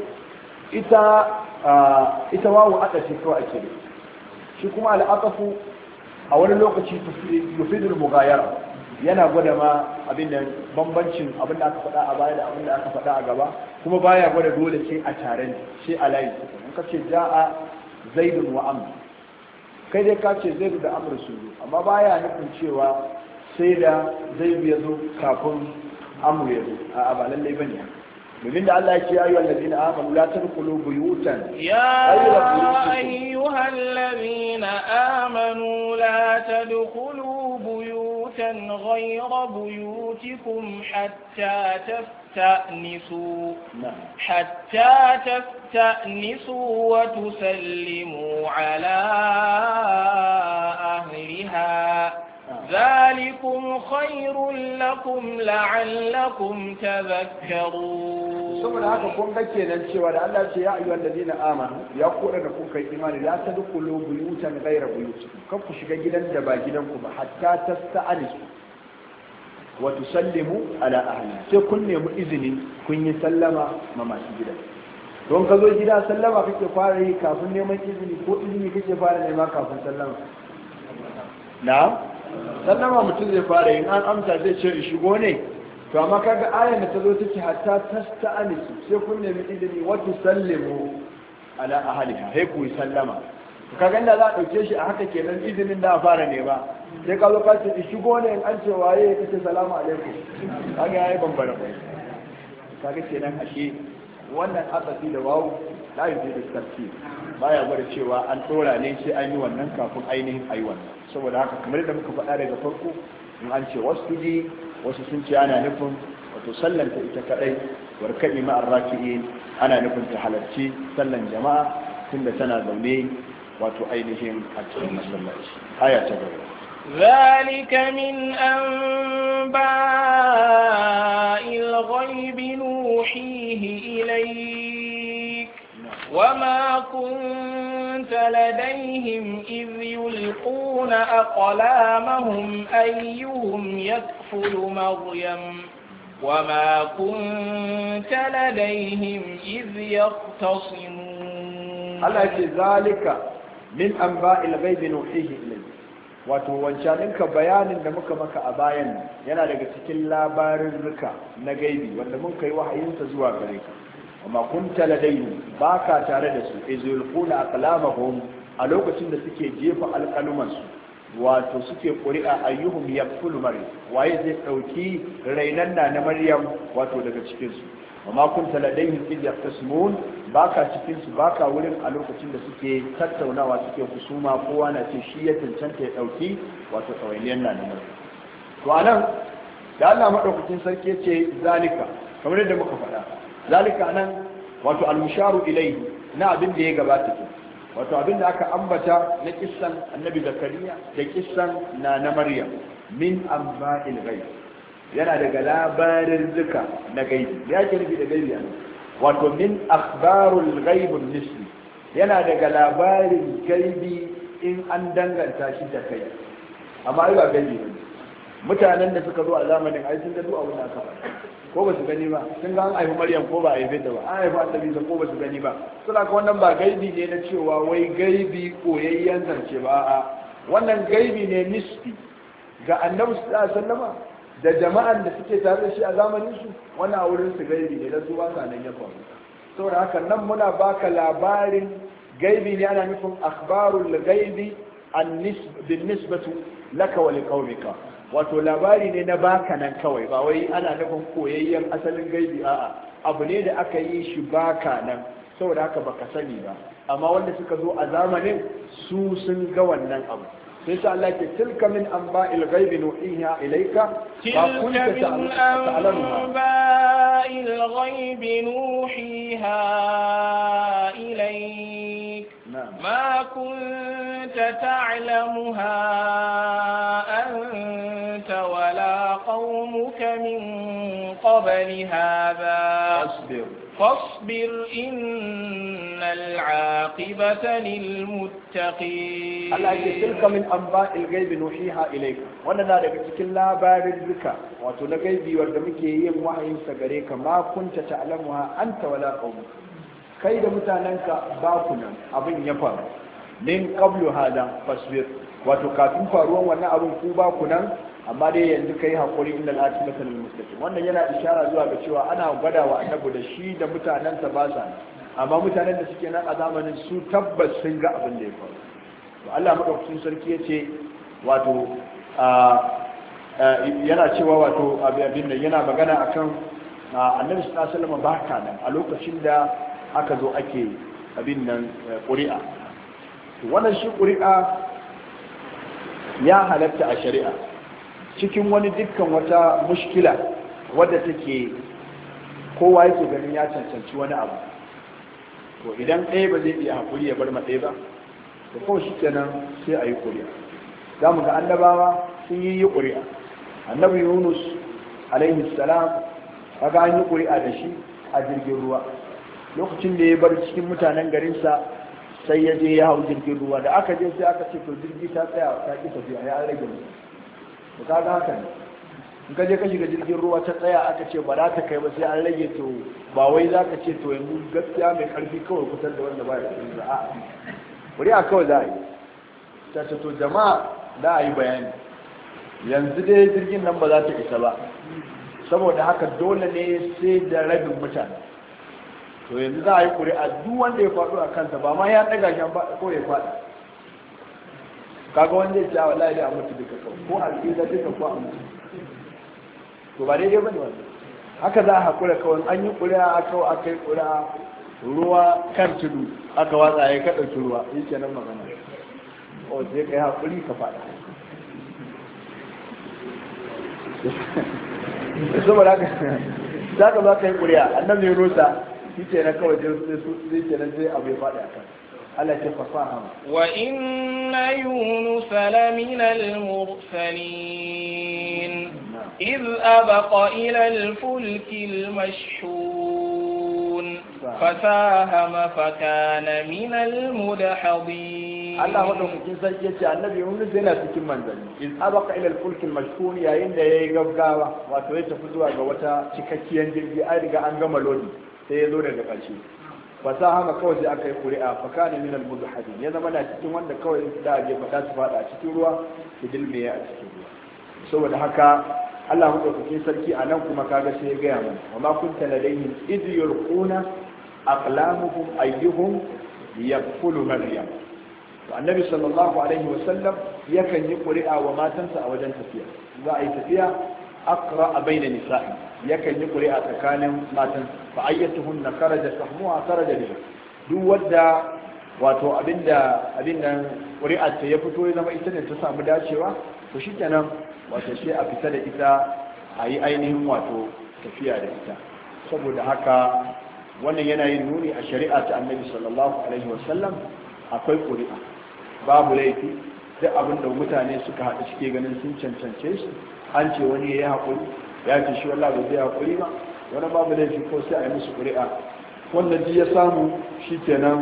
ita wawu aka ce kawai ake da shi kuma al'aqafu a wani lokaci yufidul mughayara yana gwada ma abin da bambancin abin da aka faɗa a baya da abin da aka faɗa a gaba kuma baya gwada dole sai a tare ne sai a layi in ka ce ja'a zaidun wa amr kai dai ka ce zaidu da amr su zo amma baya nufin cewa sai da zaidu ya zo kafin amr ya zo a'a ba lallai bane domin da Allah ya ce ayyuhal ladina amanu la tadkhulu buyutan ya ayyuhal ladina amanu la tadkhulu buyutan ghayra buyutikum hatta tasta'nisu wa tusallimu ala ahliha ذلكم خير لكم لعلكم تذكرون saboda haka kun ga kenan cewa da Allah ce ya ayyuhal ladina amanu ya kora da kuka yi imani la tadkhulu buyutan ghayra buyutikum kan ku shiga gidan da ba gidan ku ba hatta tasta'anisu wa tusallimu ala ahli sai kun nemi izini kun yi sallama ma masu gidan don ka zo gida sallama kake fara yi kafin neman izini ko izini kake fara nema kafin sallama na sallama mutum zai fara yin an amsa zai ce shigo ne to amma kaga ayan da ta zo take hatta tasta'anisu sai kun nemi izini wa tusallimu ala ahliha sai ku sallama kaga inda za a dauke shi a haka kenan izinin da fara ne ba sai ka zo ka ce shigo ne in an ce waye kace salamu alaikum kaga yayi bambara kai kaga kenan ashe wannan asasi da wawu la yujidu tartib baya gwada cewa an dora ne sai an yi wannan kafin ainihin ayi wannan saboda haka kamar da muka faɗa daga farko in an ce wasjudi wasu sun ce ana nufin wato sallanta ita kadai warka'i ma'ar raki'in ana nufin ta halarci sallan jama'a tunda tana zaune wato ainihin a cikin masallaci aya ta gaba ذلك من أنباء الغيب نوحيه إليك وما كنت لديهم إذ يلقون أقلامهم أيهم يكفل مريم وما كنت لديهم إذ يختصمون الله ذلك من أنباء الغيب نوحيه إليك wato wancaninka bayanin da muka maka a bayan yana daga cikin labarin rika na gaibi wanda mun kai wahayinsa zuwa gare ka amma kunta ladayhim baka tare da su izulquna aqlamahum a lokacin da suke jefa alƙaluman su wato suke ƙuri'a ayyuhum yakfulu maryam waye zai dauki rainan na maryam wato daga cikin su amma kunta ladayhim iz yaqtasmun baka cikin su baka wurin a lokacin da suke tattaunawa suke kusuma kowa na ce shi ya cancanta ya dauki wato tsawainiyar na maryam to anan da Allah madaukakin sarki yace zalika kamar yadda muka faɗa zalika nan wato al-musharu ilayhi na abin da ya gabata ke wato abin da aka ambata na kissan annabi zakariya da kissan na maryam min amba'il ghaib yana daga labarin zuka na gaibi ya ke nufi da gaibi a wato min akhbarul ghaibun nisbi yana daga labarin gaibi in an danganta shi da kai amma ai ba gaibi ne mutanen da suka zo a zamanin ai sun ga duk abin da aka faɗa ko ba su gani ba sun ga an haifi Maryam ko ba a haife ta ba an haifi Annabi ko ba su gani ba saboda haka wannan ba gaibi ne na cewa wai gaibi koyayyen zance ba a'a wannan gaibi ne nisbi ga Annabi sallallahu alaihi wasallama da jama'an da suke tare da shi a zamanin su wannan a wurin su gaibi ne da su ba sa nan ya faru saboda haka nan muna baka labarin gaibi ne ana nufin akhbarul gaibi bin nisbatu laka wa liqaumika wato labari ne na baka nan kawai ba wai ana nufin koyayyen asalin gaibi a'a abu ne da aka yi shi baka nan saboda haka baka sani ba amma wanda suka zo a zamanin su sun ga wannan abu sai sa Allah ke tilka min anba'il ghaibi nuhiha ilayka ma kunta ta'lamuha anba'il ghaibi nuhiha ilayka ma kunta ta'lamuha anta wala qaumuka min qabli hadha فاصبر إن العاقبة للمتقين الله يقول تلك من أنباء الغيب نوحيها إليك وانا نارك تكن لا بارد بك واتونا غيبي وردمك يم وحي سغريك ما كنت تعلمها أنت ولا قومك كيد متاننك باكنا أبن يفر من قبل هذا فاصبر واتوكاتن فاروان وانا أبن كوباكنا amma dai yanzu kai hakuri innal atimata lil muttaqin wannan yana ishara zuwa ga cewa ana gwada wa annabi da shi da mutanansa ba sa amma mutanen da suke nan a zamanin su tabbas sun ga abin da ya faru to Allah madaukakin sarki yace wato yana cewa wato abin da yana magana akan annabi sallallahu alaihi wasallam ba ka nan a lokacin da aka zo ake abin nan ƙuri'a to wannan shi ƙuri'a ya halatta a shari'a cikin wani dukkan wata mushkila wadda take kowa yake ganin ya cancanci wani abu to idan ɗaya ba zai iya haƙuri ya bar ma ɗaya ba to kawai shi kenan sai a yi ƙuri'a za mu ga annabawa sun yi ƙuri'a annabi yunus alaihi salam kaga an yi ƙuri'a da shi a jirgin ruwa lokacin da ya bar cikin mutanen garinsa sai ya je ya hau jirgin ruwa da aka je sai aka ce to jirgi ta tsaya ta ƙi tafiya ya rage mu to kaga haka ne in ka je ka shiga jirgin ruwa ta tsaya aka ce ba za ta kai ba sai an rage to ba wai za ka ce to yanzu gaskiya mai karfi kawai kusan da wanda ba ya cikin za'a wuri a kawai za a yi ta ce to jama'a za a yi bayani yanzu dai jirgin nan ba za ta isa ba saboda haka dole ne sai da rabin mutane to yanzu za a yi ƙuri'a duk wanda ya faɗo a kansa ba ma ya ɗaga shi ko ya faɗi kaga wanda ya ce wallahi dai a mutu duka ko alƙida duka ko a mutu to ba daidai bane wannan haka za a hakura kawai an yi ƙuri'a aka yi ƙuri'a ruwa kan tudu aka watsa ya ka ɗauki ruwa yi kenan magana o sai kai hakuri ka faɗa saboda haka za ka ba ka yi ƙuri'a annabi rusa shi kenan kawai zai kenan sai abu ya faɗi a kan على تفصاهم وإن يونس لمن المرسلين إذ أبق إلى الفلك المشحون فساهم فكان من المدحضين الله هو في سجية النبي يونس هنا في منزل إذ أبق إلى الفلك المشحون يا إن يغفغاوا واتوي تفزوا ga wata cikakkiyar jirgi ai riga an gama lodi sai ya zo daga ƙarshe fasaha ma kawai sai aka yi ƙuri'a fakana min al-mudhadin ya zama na cikin wanda kawai da ake faɗa su faɗa a cikin ruwa su dilmiya a cikin ruwa saboda haka Allah madaukakin sarki a nan kuma kaga sai ya gaya mana wa ma kunta ladayhim id yulquna aqlamuhum ayyuhum yaqulu maryam to annabi sallallahu alaihi wasallam yakan yi ƙuri'a wa matansa a wajen tafiya za a yi tafiya aqra baina nisa'i yakan yi ƙuri'a tsakanin matan fa ayyatuhunna kharaja sahmuha kharaja biha duk wadda wato abin nan ƙuri'ar ta ya fito ya zama ita ne ta samu dacewa to shikenan wato sai a fita da ita a yi ainihin wato tafiya da ita saboda haka wannan yana yin nuni a shari'a ta annabi sallallahu alaihi wasallam akwai ƙuri'a babu laifi duk abin da mutane suka haɗu suke ganin sun cancance shi an ce wani ya yi haƙuri ya ce shi wallah ba zai haƙuri ba wani babu laifi ko sai a yi musu ƙuri'a wanda ji ya samu shi kenan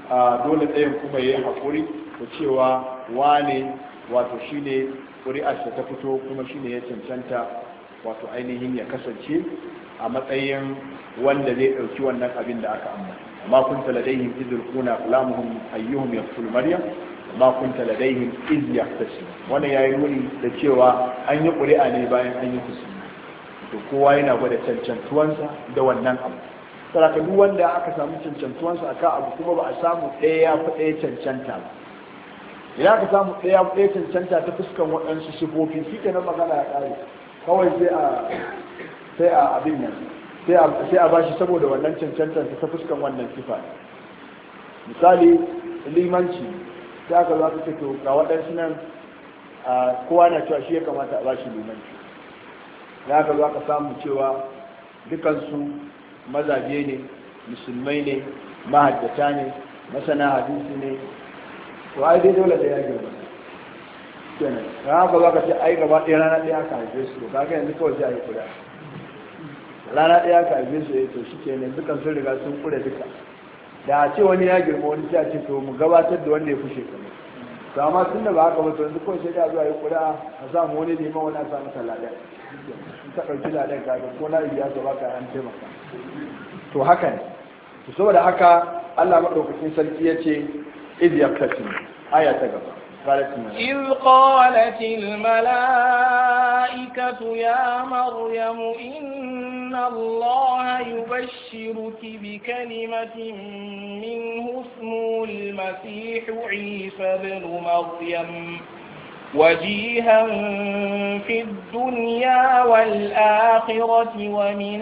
dole ɗayan kuma ya yi haƙuri da cewa wane wato shi ne ƙuri'arsa ta fito kuma shi ne ya cancanta wato ainihin ya kasance a matsayin wanda zai ɗauki wannan abin da aka amma amma kunta ladaihim idh kuna kalamuhum ayyuhum yaqtul maryam ma kunta ladaihim idh yaqtasim wannan yayi nuni da cewa an yi ƙuri'a ne bayan an yi husuma to kowa yana gwada cancantuwansa da wannan abu saboda duk wanda aka samu cancantuwansa akan abu kuma ba a samu ɗaya ya fi ɗaya cancanta ba idan aka samu ɗaya ya fi ɗaya cancanta ta fuskan waɗansu sifofi shi ke nan magana ya ƙare kawai sai a abin nan sai a bashi saboda wannan cancantar ta fuskan wannan sifa misali limanci sai aka za su to ga waɗansu nan kowa na cewa shi ya kamata a bashi limanci ya aka za ka samu cewa dukansu mazaje ne musulmai ne mahajjata ne masana hadisi ne to ai dai dole da ya girma kenan ya haka za ka ce ai gaba ɗaya rana ɗaya aka haife su to kaga yanzu kawai sai a yi kuda rana ɗaya aka haife su ya to shi kenan dukan sun riga sun kure duka da a ce wani ya girma wani sai a ce to mu gabatar da wanda ya fi shekaru to amma tun da ba haka ba to yanzu kawai sai da zuwa yi kuda a samu wani neman wani a samu talaɗa in ka ɗauki ladan kaga ko na iya so baka an taimaka to haka ne to saboda haka Allah madaukakin sarki yace iz yaqtasim aya ta gaba إذ قالت الملائكة يا مريم إن الله يبشرك بكلمة منه اسمه المسيح عيسى بن مريم وجيها في الدنيا والآخرة ومن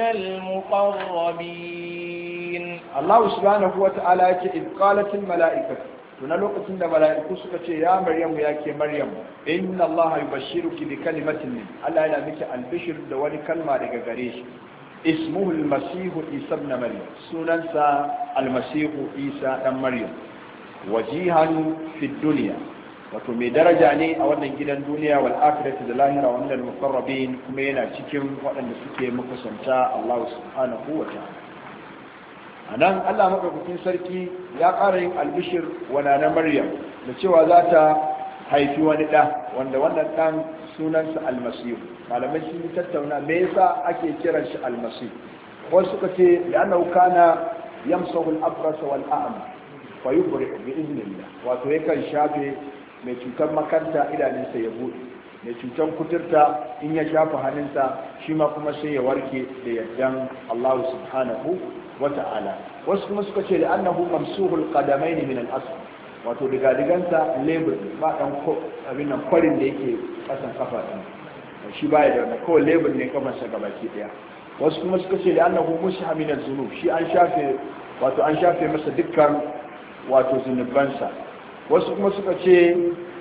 المقربين. الله سبحانه وتعالى إذ قالت الملائكة تنلقت عند ملائكة سكت يا مريم يا كي مريم إن الله يبشرك بكلمة من ألا إلى بك البشر دواني كلمة لغريش اسمه المسيح عيسى بن مريم سننسى المسيح عيسى بن مريم وجيها في الدنيا wato mai daraja ne a wannan gidan duniya wal akhirati da lahira wannan muqarrabin kuma yana cikin waɗanda suke makusanta Allah subhanahu wa ta'ala anan Allah madaukakin sarki ya ƙara yin albishir wa na Maryam da cewa za ta haifi wani ɗa wanda wannan ɗan sunansa almasih malamai sun tattauna me yasa ake kiran shi almasih wasu suka ce li'annahu kana yamsahu al-abras wal a'ma fa yubri bi idnillah wato yakan shafe mai cutar makanta idanunsa ya buɗe mai cutar kuturta in ya shafa hannunsa shi ma kuma sai ya warke da yardan Allah subhanahu wa ta'ala wasu kuma suka ce da annahu mamsuhul qadamain min al-asl wato digansa label ba dan abin nan kwarin da yake kasan kafa din shi baya da ko label ne kamar sa gabaki daya wasu kuma suka ce da annahu mushah min az-zunub shi an shafe wato an shafe masa dukkan wato zunubansa wasu kuma suka ce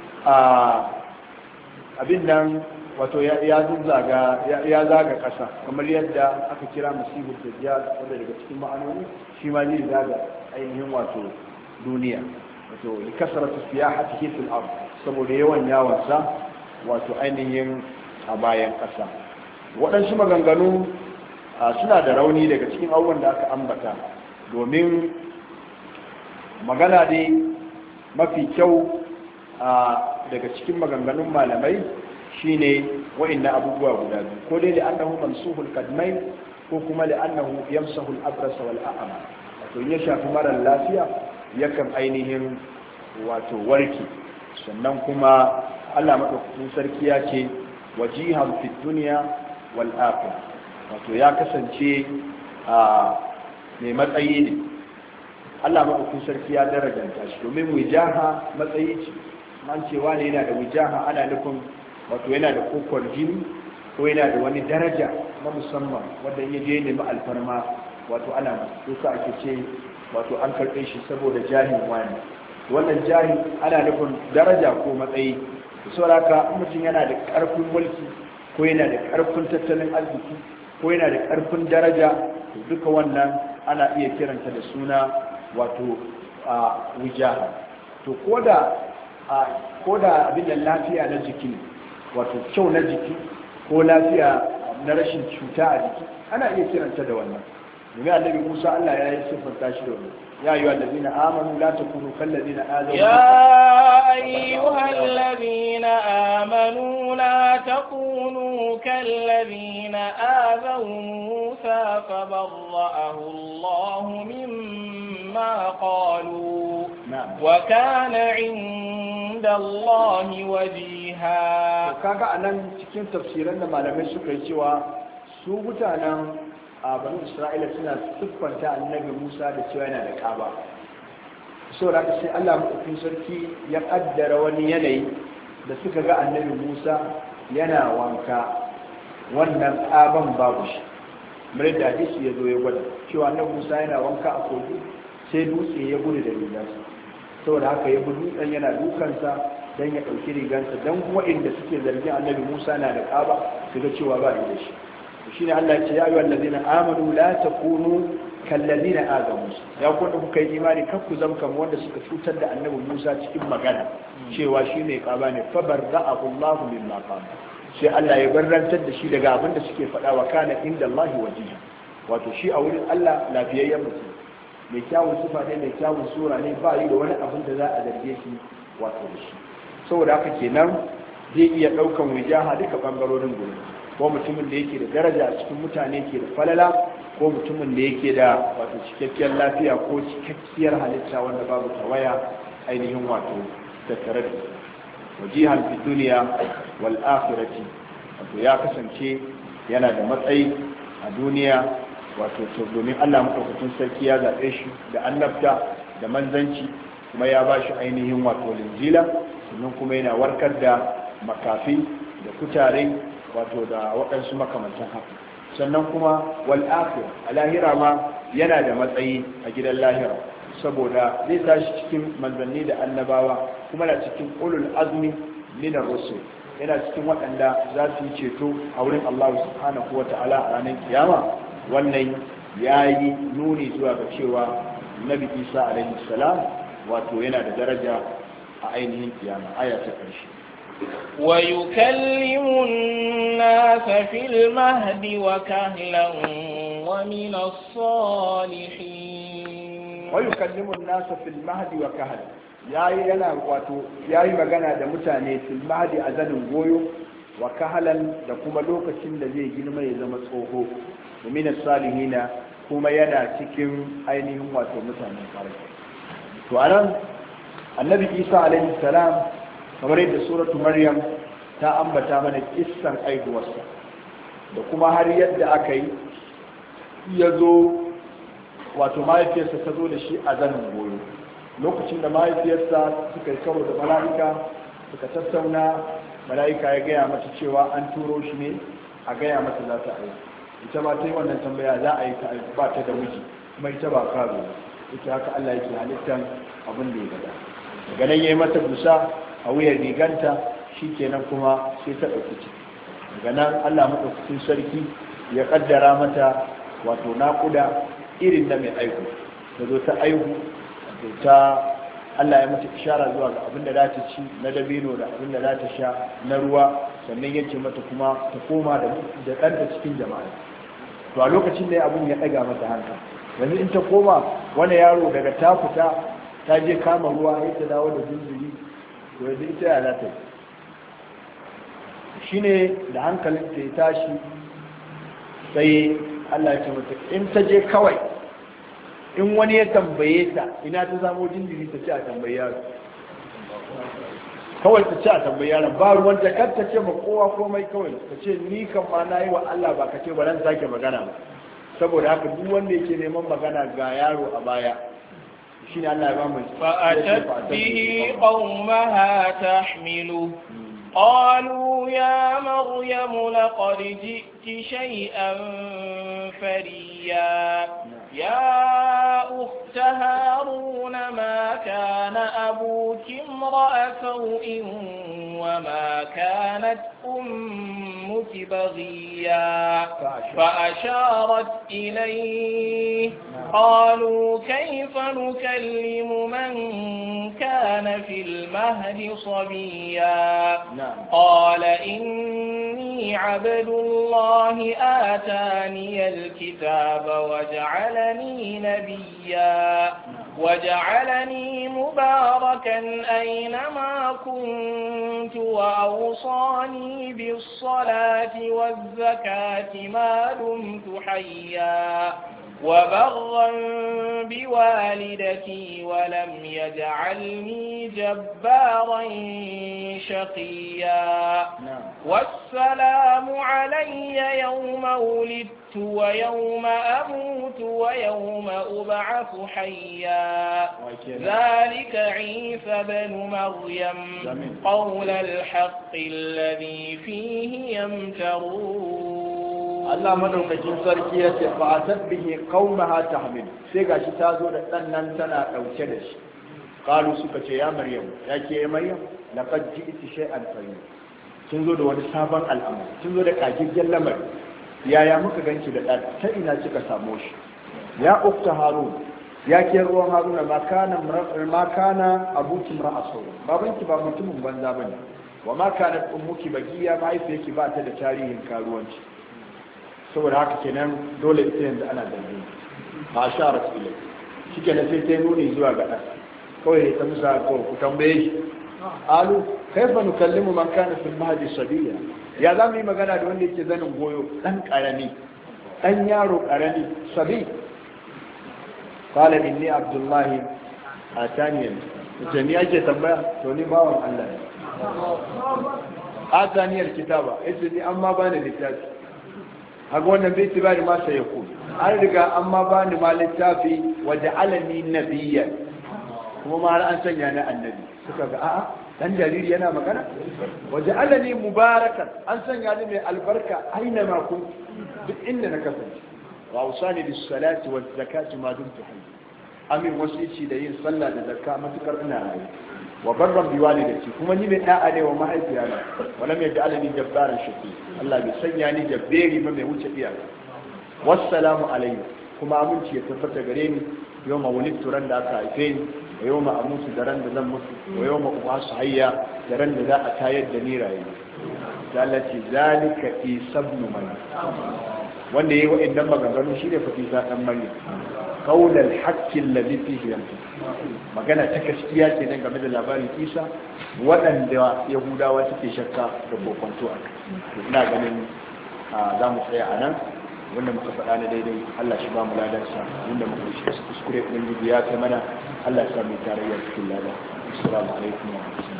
abin nan wato ya zaga ƙasa kamar yadda aka kira masihu dajjal wanda daga cikin ma'anoni shi ma zai zaga ainihin wato duniya wato likasratu siyahatihi fil ard saboda yawan yawansa wato ainihin a bayan ƙasa waɗansu maganganu suna da rauni daga cikin abubuwan da aka ambata domin magana dai mafi kyau daga cikin maganganun malamai shine wa'inna abubuwa guda biyu ko dai da annahu mamsuhul kadmai ko kuma da annahu yamsahul abras wal a'ma wato in ya shafi marar lafiya yakan ainihin wato warke sannan kuma Allah madaukakin sarki ya ce wajihan fid dunya wal akhirah wato ya kasance mai matsayi ne Allah maɗaukin sarki ya darajanta shi domin wijaha matsayi ce man cewa ne yana da wijaha ana nufin wato yana da kokon jini ko yana da wani daraja na musamman wanda ya je nemi alfarma wato ana masu sa ake ce wato an karɓe shi saboda jahin wani wannan jahin ana nufin daraja ko matsayi da sauraka mutum yana da ƙarfin mulki ko yana da ƙarfin tattalin arziki ko yana da ƙarfin daraja duka wannan ana iya kiranta da suna wato wijaha to koda abin da lafiya na jiki wato kyau na jiki ko lafiya na rashin cuta a jiki ana iya kiranta da wannan domin annabi Musa Allah ya yi siffanta shi da wani ya ayyuhal ladina amanu la takunu kal ladina azaw يا أيها الذين آمنوا لا تكونوا كالذين آذوا موسى فبرأه الله مما قالوا وكان عند الله وجيها. kaga anan cikin tafsiran da malamai suka yi cewa su mutanen bani Isra'ila suna siffanta annabi Musa da cewa yana da kaba. saboda haka sai Allah maɗaukin sarki ya ƙaddara wani yanayi da suka ga annabi Musa yana wanka wannan ƙaban babu shi mare da hadisi ya zo ya gwada cewa annabi Musa yana wanka a kogi sai dutse ya gudu da rigarsa saboda haka ya bi dutsen yana dukansa don ya ɗauki rigarsa don kuma inda suke zargin annabi Musa na da ƙaba su ga cewa ba da shi shi ne Allah ya ce ya yi wallazina amanu la takunu kallazina azaw Musa ya kwanda kuka yi imani kar ku zama kamar wanda suka cutar da annabi Musa cikin magana cewa shi ne kaba ne fa barra'ahu Allah mimma qala sai Allah ya barrantar da shi daga abin da suke faɗa wa kana inda Allah wajiha wato shi a wurin Allah lafiyayyen mutum mai kyawun sifa ne mai kyawun sura ne ba yi da wani abin da za a zarge shi wato da shi saboda haka kenan zai iya ɗaukan wajaha duka ɓangarorin gurin ko mutumin da yake da daraja a cikin mutane ke da falala ko mutumin da yake da wato cikakkiyar lafiya ko cikakkiyar halitta wanda babu tawaya ainihin wato tattare da wajihan fi duniya wal akhirati wato ya kasance yana da matsayi a duniya wato to domin Allah madaukakin sarki ya zabe shi da annabta da manzanci kuma ya ba shi ainihin wato linjila sannan kuma yana warkar da makafi da kutare wato da waɗansu makamantan haka sannan kuma wal akhir a lahira ma yana da matsayi a gidan lahira saboda zai tashi cikin manzanni da annabawa kuma na cikin ulul azmi min ar-rusul yana cikin waɗanda za su yi ceto a wurin Allah subhanahu wata'ala a ranar kiyama wannan yayi nuni zuwa ga cewa Nabi Isa alaihi salam wato yana da daraja a ainihin kiyama aya ta ƙarshe ويكلم الناس في المهد وكهلا ومن الصالحين ويكلم الناس في المهد وكهلا yayi magana da mutane fil mahdi a zanin goyo wa kahalan da kuma lokacin da zai girma ya zama tsoho min as-salihina kuma yana cikin ainihin wato mutanen kwarai to anan annabi Isa alaihi salam kamar yadda suratu Maryam ta ambata mana kissan aihuwarsa da kuma har yadda aka yi ya zo wato mahaifiyarsa ta zo da shi a zanin goyo lokacin da mahaifiyarsa suka yi karo da mala'ika suka tattauna mala'ika ya gaya mata cewa an turo shi ne a gaya mata za ta aiki ita ma ta yi wannan tambaya za a yi ta aiki ba ta da miji kuma ita ba karo ita haka Allah yake halittar abin da ya gada daga nan ya yi mata busa a wuyar riganta shi kenan kuma sai ta ɗauki ciki daga nan Allah maɗaukakin sarki ya ƙaddara mata wato naƙuda irin da mai aihu ta zo ta aihu ta Allah ya mata ishara zuwa ga abin da za ta ci na dabino da abin da za ta sha na ruwa sannan ya ce mata kuma ta koma da ɗanta cikin jama'a to a lokacin da abin ya ɗaga mata hankali yanzu in ta koma wani yaro daga ta fita ta je kama ruwa sai ta dawo da jinjiri to yanzu ita ya za ta yi shi ne da hankalin ta ya tashi sai Allah ya ce mata in ta je kawai in wani ya tambaye ta ina ta zamo jinjiri ta ce a tambayi yaro kawai ta ce a tambayi yaron ba ruwan ta kar ta ce ma kowa komai kawai ta ce ni kan ma na yi wa Allah ba ka ce ba ran sake magana ba saboda haka duk wanda yake neman magana ga yaro a baya shine Allah ya ba mu fa'atat bihi qaumaha tahmilu قالوا يا مريم لقد جئت شيئا فريا يا أخت هارون ما كان أبوك امرأ سوء وما كانت أمك أبوك بغيا فأشارت إليه قالوا كيف نكلم من كان في المهد صبيا قال إني عبد الله آتاني الكتاب وجعلني نبيا وجعلني مباركا أينما كنت وأوصاني بالصلاة والزكاة ما دمت حيا وبرا بوالدتي ولم يجعلني جبارا شقيا والسلام علي يوم ولدت ويوم أموت ويوم أبعث حيا ذلك عيسى بن مريم قول الحق الذي فيه يمترون. Allah madaukakin sarki ya ce fa atabbihi qaumaha tahmil sai gashi ta zo da dan nan tana dauke da shi qalu suka ce ya maryam yake maryam laqad ji'ti shay'an fayyin kin zo da wani sabon al'amari kin zo da kagiggen lamari yaya muka ganki da dan ta ina kika samu shi ya ukta harun ya ke ruwan haruna ma kana abuki mar'asu babanki ba mutumin banza bane wa ma kana ummuki bagiya mahaifiyarki ba ta da tarihin karuwanci saboda haka kenan dole ita yanzu ana dambe ba sha rasulai shike na sai ta nuni zuwa ga ɗan kawai ta musa ko ku tambaye shi alu kaifa nukallimu man kana fil mahdi sabiya ya za mu yi magana da wanda yake zanin goyo dan karami dan yaro karami sabi qala inni abdullahi atani ita ni ake tambaya to ni bawan Allah ne ataniyar kitaba ita ni amma bani littafi haka wannan bai tibari ma sai ya ku an riga amma ba ni ma littafi wa ja'alani nabiyyan kuma ma an sanya ni annabi suka ga a'a dan jariri yana magana wa ja'alani mubarakan an sanya ni mai albarka aina ma kun duk inda na kasance wa usani bis salati waz zakati ma dumtu hayy amin wasici da yin sallah da zakka matukar ina rayu wa barran bi walidati kuma ni mai da'a ne wa mahaifiyana wala mai ja'alani jabbaran shaqi Allah bai sanya ni jabberi ba mai wuce iyaka wassalamu alayhi kuma aminci ya tabbata gare ni yawma wulidtu ran da aka haife ni wa yawma amutu da ran da zan mutu wa yawma ubasu hayya da ran da za a tayar da ni rayu dalati zalika isa ibn maryam wanda yayi wa'annan maganganu shine fa isa dan maryam qaulal haqqi alladhi fihi yamtu magana ta gaskiya ce nan game da labarin Isa waɗanda Yahudawa suke shakka da kokonto a kai ina ganin za mu tsaya a nan wanda muka faɗa na daidai Allah shi ba mu ladarsa wanda muka shi kuskure ubangiji ya kai mana Allah ya sa mu tarayya cikin lada assalamu alaikum wa rahmatullahi